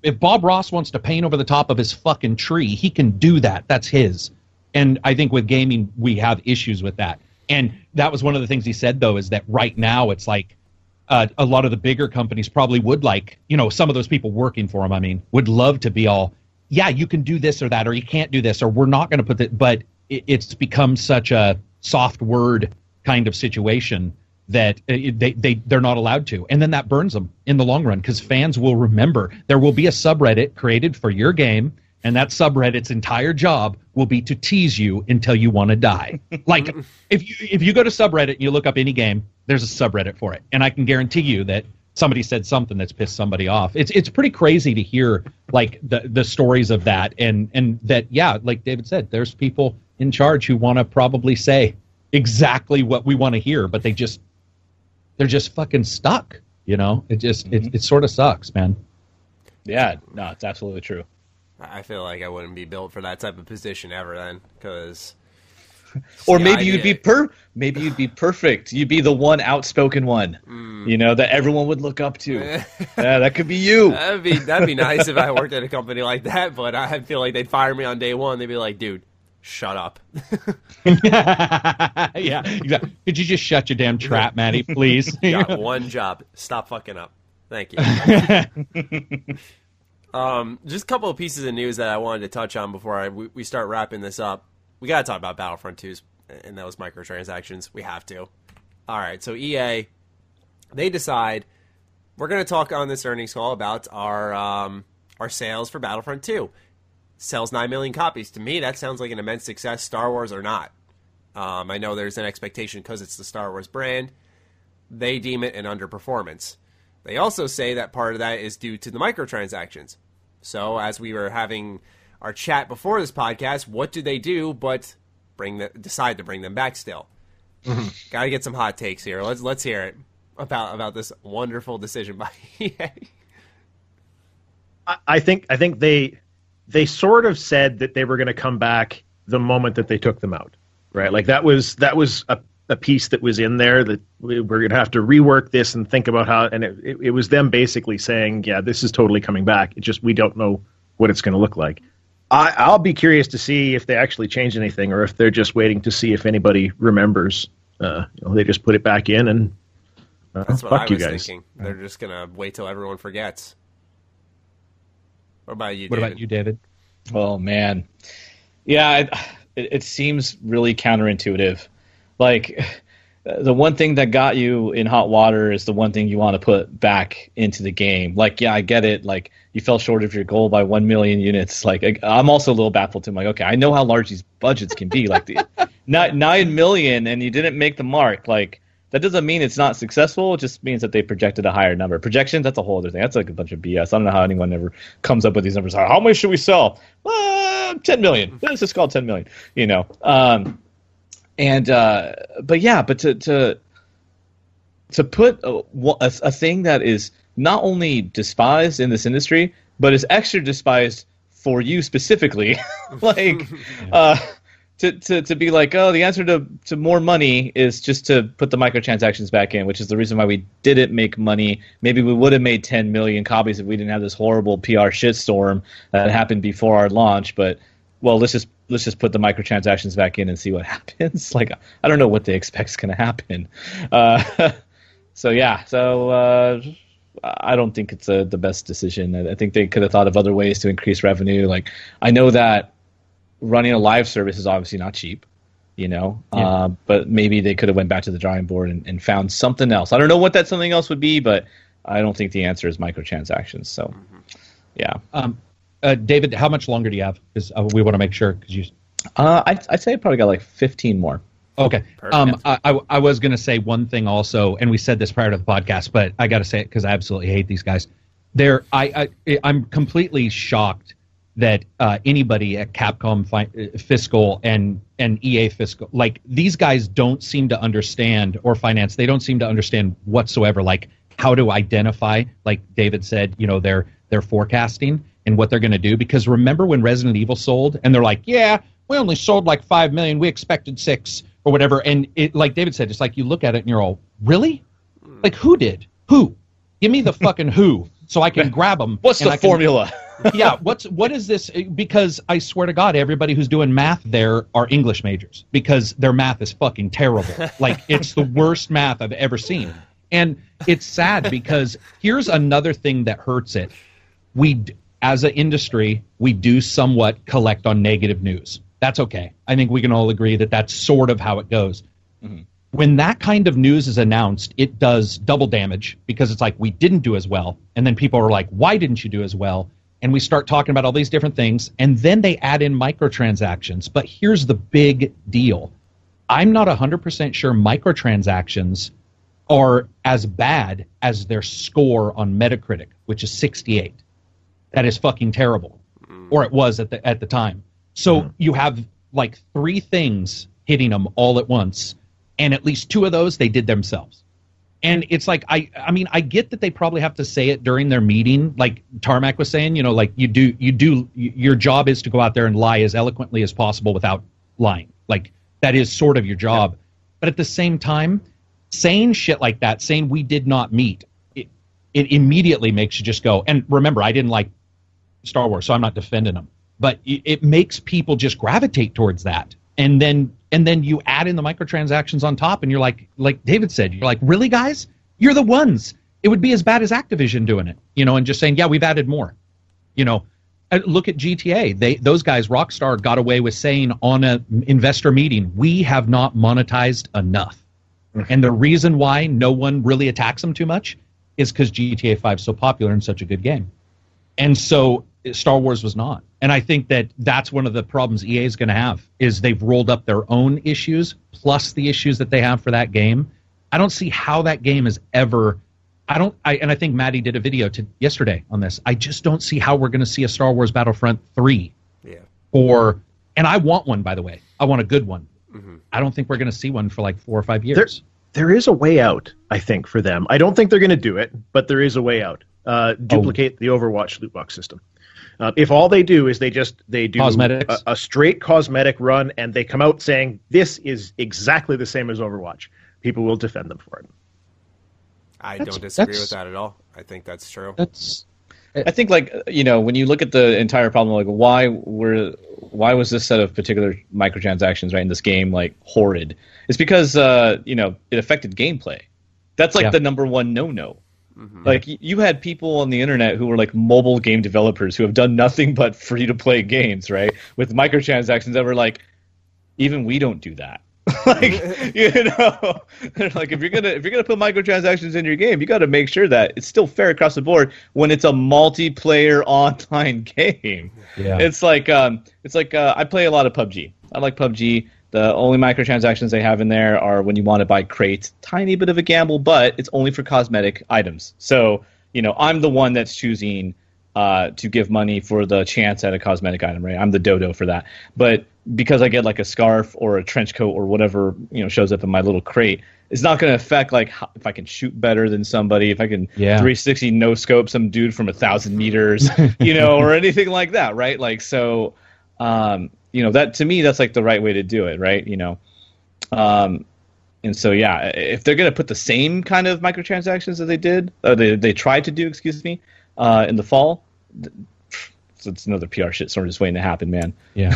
if Bob Ross wants to paint over the top of his fucking tree, he can do that. That's his. And I think with gaming, we have issues with that. And that was one of the things he said, though, is that right now it's like uh, a lot of the bigger companies probably would like, you know, some of those people working for him, I mean, would love to be all, yeah, you can do this or that, or you can't do this, or we're not going to put that. But it, it's become such a soft word kind of situation that uh, they, they, they're not allowed to. And then that burns them in the long run because fans will remember there will be a subreddit created for your game. And that subreddit's entire job will be to tease you until you want to die. Like, if you if you go to subreddit and you look up any game, there's a subreddit for it. And I can guarantee you that somebody said something that's pissed somebody off. It's it's pretty crazy to hear, like, the, the stories of that. And, and that, yeah, like David said, there's people in charge who want to probably say exactly what we want to hear, but they just, they're just fucking stuck, you know? It just, mm-hmm. it, it sort of sucks, man. Yeah, no, it's absolutely true. I feel like I wouldn't be built for that type of position ever then, because... Or maybe you'd be per maybe you'd be perfect. You'd be the one outspoken one, mm. you know, that everyone would look up to. Yeah, that could be you. That'd be that'd be nice if I worked at a company like that, but I feel like they'd fire me on day one. They'd be like, dude, shut up. Yeah, exactly. Could you just shut your damn trap, Matty, please? You got one job. Stop fucking up. Thank you. Um, just a couple of pieces of news that I wanted to touch on before I, we, we start wrapping this up. We got to talk about Battlefront two's and those microtransactions. We have to. All right, so E A, they decide we're going to talk on this earnings call about our um, our sales for Battlefront two. Sells nine million copies. To me, that sounds like an immense success, Star Wars or not. Um, I know there's an expectation because it's the Star Wars brand. They deem it an underperformance. They also say that part of that is due to the microtransactions. So as we were having our chat before this podcast, what did they do but bring the, decide to bring them back still? Mm-hmm. Got to get some hot takes here. Let's let's hear it about about this wonderful decision by E A. I, I think I think they they sort of said that they were going to come back the moment that they took them out, right? Like that was that was a a piece that was in there that we, we're going to have to rework this and think about how, and it, it, it was them basically saying, yeah, this is totally coming back. It just, we don't know what it's going to look like. I, I'll be curious to see if they actually change anything or if they're just waiting to see if anybody remembers. Uh, you know, they just put it back in and uh, that's what fuck I was you guys. thinking. They're just going to wait till everyone forgets. What about you, What David? about you, David? Oh, man. Yeah, it, it, it seems really counterintuitive. Like, the one thing that got you in hot water is the one thing you want to put back into the game. Like, yeah, I get it. Like, you fell short of your goal by one million units. Like, I'm also a little baffled, too. I'm like, okay, I know how large these budgets can be. Like, the, not nine million and you didn't make the mark. Like, that doesn't mean it's not successful. It just means that they projected a higher number. Projections, that's a whole other thing. That's like a bunch of B S. I don't know how anyone ever comes up with these numbers. How much should we sell? Uh, ten million. Let's just call it ten million, you know. Um, And uh, but yeah, but to to to put a, a, a thing that is not only despised in this industry, but is extra despised for you specifically, like uh, to, to to be like, oh, the answer to, to more money is just to put the microtransactions back in, which is the reason why we didn't make money. Maybe we would have made ten million copies if we didn't have this horrible P R shitstorm that happened before our launch, but. Well, let's just let's just put the microtransactions back in and see what happens. Like, I don't know what they expect is going to happen. Uh, so yeah, so uh, I don't think it's a, the best decision. I think they could have thought of other ways to increase revenue. Like, I know that running a live service is obviously not cheap, you know, yeah. uh, but maybe they could have went back to the drawing board and, and found something else. I don't know what that something else would be, but I don't think the answer is microtransactions. So, yeah. Um, Uh, David, how much longer do you have? Because uh, we want to make sure. Cause you... uh, I'd, I'd say I probably got like fifteen more. Okay. Um, I, I, I was going to say one thing also, and we said this prior to the podcast, but I got to say it because I absolutely hate these guys. They're, I, I, I'm completely shocked that uh, anybody at Capcom fi- Fiscal and, and E A Fiscal, like these guys don't seem to understand, or finance, they don't seem to understand whatsoever, like how to identify, like David said, you know, their, their forecasting and what they're going to do. Because remember when Resident Evil sold and they're like, yeah, we only sold like five million. We expected six or whatever. And it, like David said, it's like you look at it and you're all, really? Like who did? Who? Give me the fucking who. so I can grab them. What's the I can, formula? yeah, what's what is this? Because I swear to God, everybody who's doing math there are English majors because their math is fucking terrible. Like, it's the worst math I've ever seen. And it's sad because here's another thing that hurts it. We, as an industry, we do somewhat collect on negative news. That's okay. I think we can all agree that that's sort of how it goes. Mm-hmm. When that kind of news is announced, it does double damage because it's like, we didn't do as well. And then people are like, why didn't you do as well? And we start talking about all these different things, and then they add in microtransactions. But here's the big deal. I'm not one hundred percent sure microtransactions are as bad as their score on Metacritic, which is sixty-eight. That is fucking terrible. Or it was at the at the time. So mm. you have like three things hitting them all at once, and at least two of those they did themselves. And it's like, I I mean, I get that they probably have to say it during their meeting, like Tarmac was saying, you know, like you do, you do, your job is to go out there and lie as eloquently as possible without lying. Like, that is sort of your job. Yeah. But at the same time, saying shit like that, saying we did not meet, it, it immediately makes you just go, and remember, I didn't like Star Wars, so I'm not defending them, but it, it makes people just gravitate towards that. And then and then you add in the microtransactions on top, and you're like, like David said, you're like, really, guys? You're the ones. It would be as bad as Activision doing it, you know, and just saying, yeah, we've added more. You know, look at G T A. They those guys, Rockstar, got away with saying on an investor meeting, we have not monetized enough. Mm-hmm. And the reason why no one really attacks them too much is because G T A five is so popular and such a good game. And so Star Wars was not. And I think that that's one of the problems E A is going to have, is they've rolled up their own issues plus the issues that they have for that game. I don't see how that game is ever I don't I and I think Maddie did a video to yesterday on this. I just don't see how we're going to see a Star Wars Battlefront three. Yeah. Or and I want one, by the way. I want a good one. Mm-hmm. I don't think we're going to see one for like four or five years. There, there is a way out, I think, for them. I don't think they're going to do it, but there is a way out. Uh, duplicate oh. the Overwatch loot box system. Uh, if all they do is they just they do a, a straight cosmetic run and they come out saying this is exactly the same as Overwatch, people will defend them for it. I that's, don't disagree with that at all. I think that's true. That's. I think, like, you know, when you look at the entire problem, like, why were why was this set of particular microtransactions right in this game like horrid? It's because uh, you know, it affected gameplay. That's like yeah. the number one no-no. Mm-hmm. Like, you had people on the internet who were like mobile game developers who have done nothing but free-to-play games, right? With microtransactions that were like, even we don't do that. Like, you know, they're like, if you're gonna if you're gonna put microtransactions in your game, you got to make sure that it's still fair across the board when it's a multiplayer online game. Yeah. It's like um, it's like uh, I play a lot of P U B G. I like P U B G. The only microtransactions they have in there are when you want to buy crates. Tiny bit of a gamble, but it's only for cosmetic items. So, you know, I'm the one that's choosing uh, to give money for the chance at a cosmetic item, right? I'm the dodo for that. But because I get like a scarf or a trench coat or whatever, you know, shows up in my little crate, it's not going to affect like how, if I can shoot better than somebody, if I can yeah. three sixty no scope some dude from a thousand meters, you know, or anything like that, right? Like, so, um, you know, that to me, that's like the right way to do it, right? You know, um, and so yeah, if they're going to put the same kind of microtransactions that they did, or they they tried to do, excuse me, uh, in the fall, so it's another P R shit sort of just waiting to happen, man. Yeah.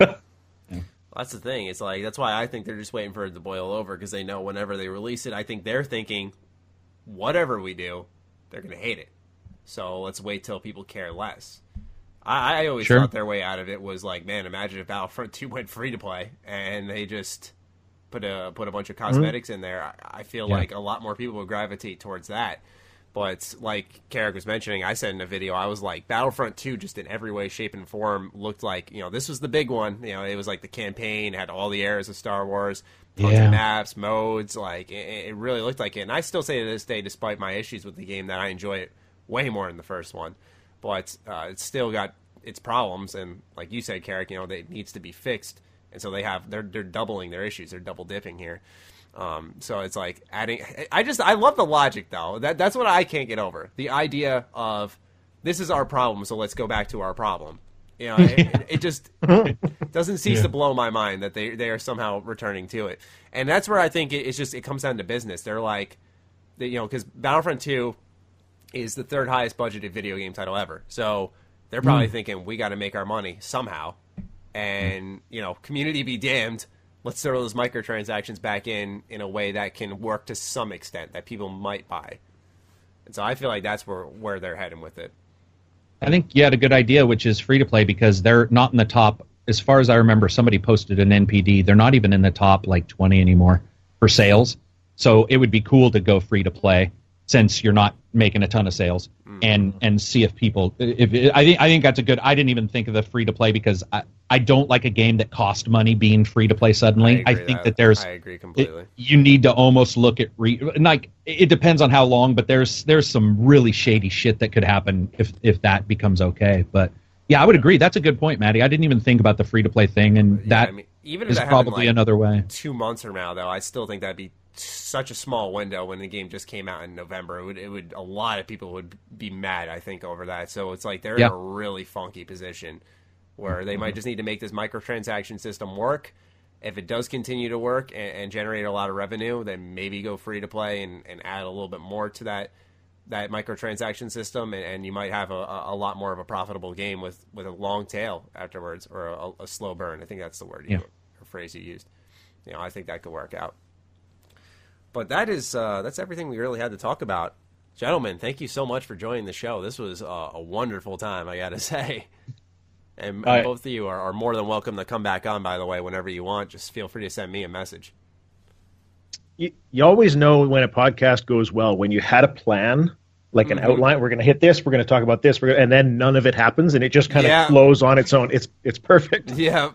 That's the thing. It's like, that's why I think they're just waiting for it to boil over, because they know whenever they release it, I think they're thinking, whatever we do, they're going to hate it. So let's wait till people care less. I, I always sure. thought their way out of it was like, man, imagine if Battlefront two went free to play and they just put a put a bunch of cosmetics mm-hmm. in there. I, I feel yeah. like a lot more people would gravitate towards that. But like Carrick was mentioning, I said in a video, I was like, Battlefront two just in every way, shape, and form looked like, you know, this was the big one. You know, it was like the campaign, had all the eras of Star Wars, tons yeah. of maps, modes, like, it, it really looked like it. And I still say to this day, despite my issues with the game, that I enjoy it way more than the first one. But uh, it's still got its problems, and like you said, Carrick, you know, it needs to be fixed. And so they have, they're, they're doubling their issues, they're double dipping here. Um, so it's like adding, I just, I love the logic though. That that's what I can't get over. The idea of this is our problem, so let's go back to our problem. You know, it, it, it just doesn't cease yeah. to blow my mind that they, they are somehow returning to it. And that's where I think it, it's just, it comes down to business. They're like, they, you know, cause Battlefront two, is the third highest budgeted video game title ever. So they're probably mm. thinking, we got to make our money somehow. And, you know, community be damned. Let's throw those microtransactions back in in a way that can work to some extent, that people might buy. And so I feel like that's where, where they're heading with it. I think you had a good idea, which is free-to-play, because they're not in the top. As far as I remember, somebody posted an N P D. They're not even in the top, like, twenty anymore for sales. So it would be cool to go free-to-play since you're not making a ton of sales, mm-hmm. and and see if people. If I think I think that's a good. I didn't even think of the free to play because I, I don't like a game that cost money being free to play suddenly. I, I think that, that there's. I agree completely. It, you need to almost look at re, like it depends on how long, but there's there's some really shady shit that could happen if if that becomes okay. But yeah, I would agree. That's a good point, Maddie. I didn't even think about the free to play thing, and yeah, that I mean, even if is that probably like another way. Two months from now, though, I still think that'd be such a small window when the game just came out in November. It would, it would, a lot of people would be mad, I think, over that. So it's like they're yeah. in a really funky position where they mm-hmm. might just need to make this microtransaction system work. If it does continue to work and, and generate a lot of revenue, then maybe go free to play and, and add a little bit more to that that microtransaction system, and, and you might have a, a lot more of a profitable game with, with a long tail afterwards, or a, a slow burn. I think that's the word you, yeah. or phrase you used. You know, I think that could work out. But that is uh, that's everything we really had to talk about. Gentlemen, thank you so much for joining the show. This was uh, a wonderful time, I got to say. And, and right. both of you are, are more than welcome to come back on, by the way, whenever you want. Just feel free to send me a message. You, you always know when a podcast goes well, when you had a plan, like an mm-hmm. outline, we're going to hit this, we're going to talk about this, we're gonna, and then none of it happens, and it just kind of yeah. flows on its own. It's it's perfect. Yeah.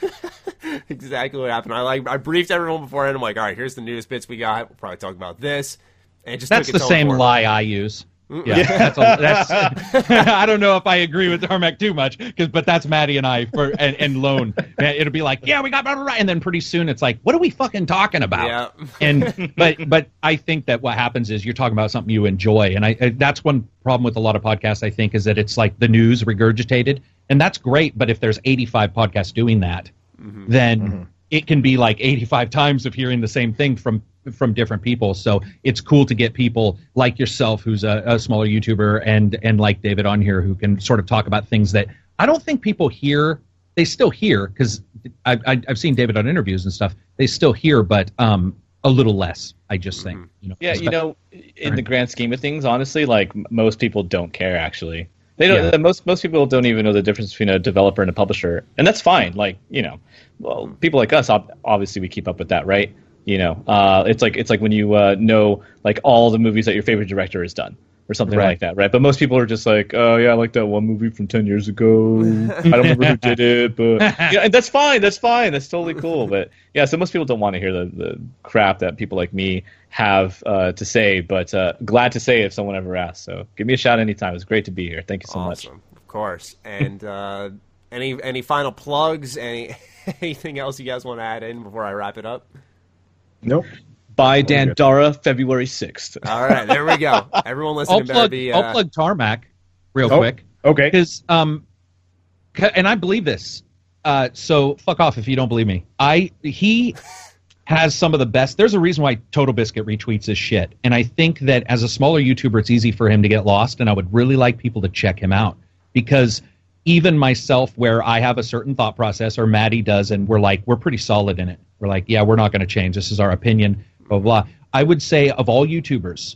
Exactly what happened. I like I briefed everyone beforehand. I'm like, all right, here's the news bits we got. We'll probably talk about this. And it just that's took the same forward. lie I use. Yeah, yeah. That's, a, that's I don't know if I agree with Tarmac too much, cause, but that's Maddie and I for and, and Lone. It'll be like, yeah, we got blah, blah, blah, and then pretty soon it's like, what are we fucking talking about? Yeah. and but but I think that what happens is you're talking about something you enjoy, and I, I that's one problem with a lot of podcasts. I think is that it's like the news regurgitated, and that's great. But if there's eighty-five podcasts doing that, mm-hmm. then mm-hmm. it can be like eighty-five times of hearing the same thing from. from different people. So it's cool to get people like yourself, who's a, a smaller YouTuber, and and like David on here, who can sort of talk about things that I don't think people hear. They still hear, because I've, I've seen David on interviews and stuff. They still hear, but um, a little less, I just think. You know, yeah, you know, in the grand scheme of things, honestly, like most people don't care, actually. They don't. Yeah. Most most people don't even know the difference between a developer and a publisher, and that's fine. Like, you know, well, people like us, obviously, we keep up with that, right? You know, uh, it's like it's like when you uh, know like all the movies that your favorite director has done, or something right. like that, right? But most people are just like, oh yeah, I like that one movie from ten years ago. I don't remember who did it, but yeah, and that's fine. That's fine. That's totally cool. But yeah, so most people don't want to hear the, the crap that people like me have uh, to say. But uh, glad to say if someone ever asks. So give me a shout anytime. It's great to be here. Thank you so awesome. much. Of course. And uh, any any final plugs? Any anything else you guys want to add in before I wrap it up? Nope. By Dandara, February sixth. All right, there we go. Everyone listening I'll better plug, be... Uh... I'll plug Tarmac real oh, quick. Okay. Because, um, and I believe this, uh, so fuck off if you don't believe me. I He has some of the best... There's a reason why Total Biscuit retweets his shit, and I think that as a smaller YouTuber, it's easy for him to get lost, and I would really like people to check him out. Because even myself, where I have a certain thought process, or Maddie does, and we're like, we're pretty solid in it. We're like, yeah, we're not going to change. This is our opinion, blah, blah, blah. I would say of all YouTubers,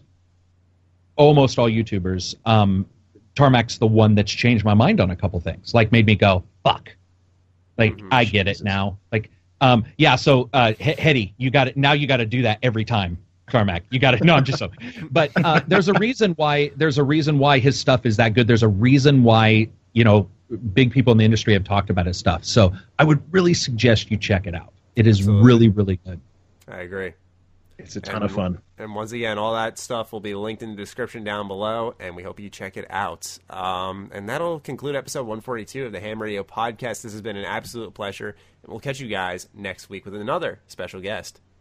almost all YouTubers, um, Tarmac's the one that's changed my mind on a couple things. Like, made me go, fuck. Like, mm-hmm. I get it now. Like, um, yeah, so, uh, H- Hetty, you got it. Now you got to do that every time, Tarmac. You got it. No, I'm just so. But uh, there's a reason why, there's a reason why his stuff is that good. There's a reason why, you know, big people in the industry have talked about his stuff. So I would really suggest you check it out. It is Absolutely. really, really good. I agree. It's a ton and, of fun. And once again, all that stuff will be linked in the description down below, and we hope you check it out. Um, and that'll conclude episode one forty-two of the Ham Radio Podcast. This has been an absolute pleasure, and we'll catch you guys next week with another special guest.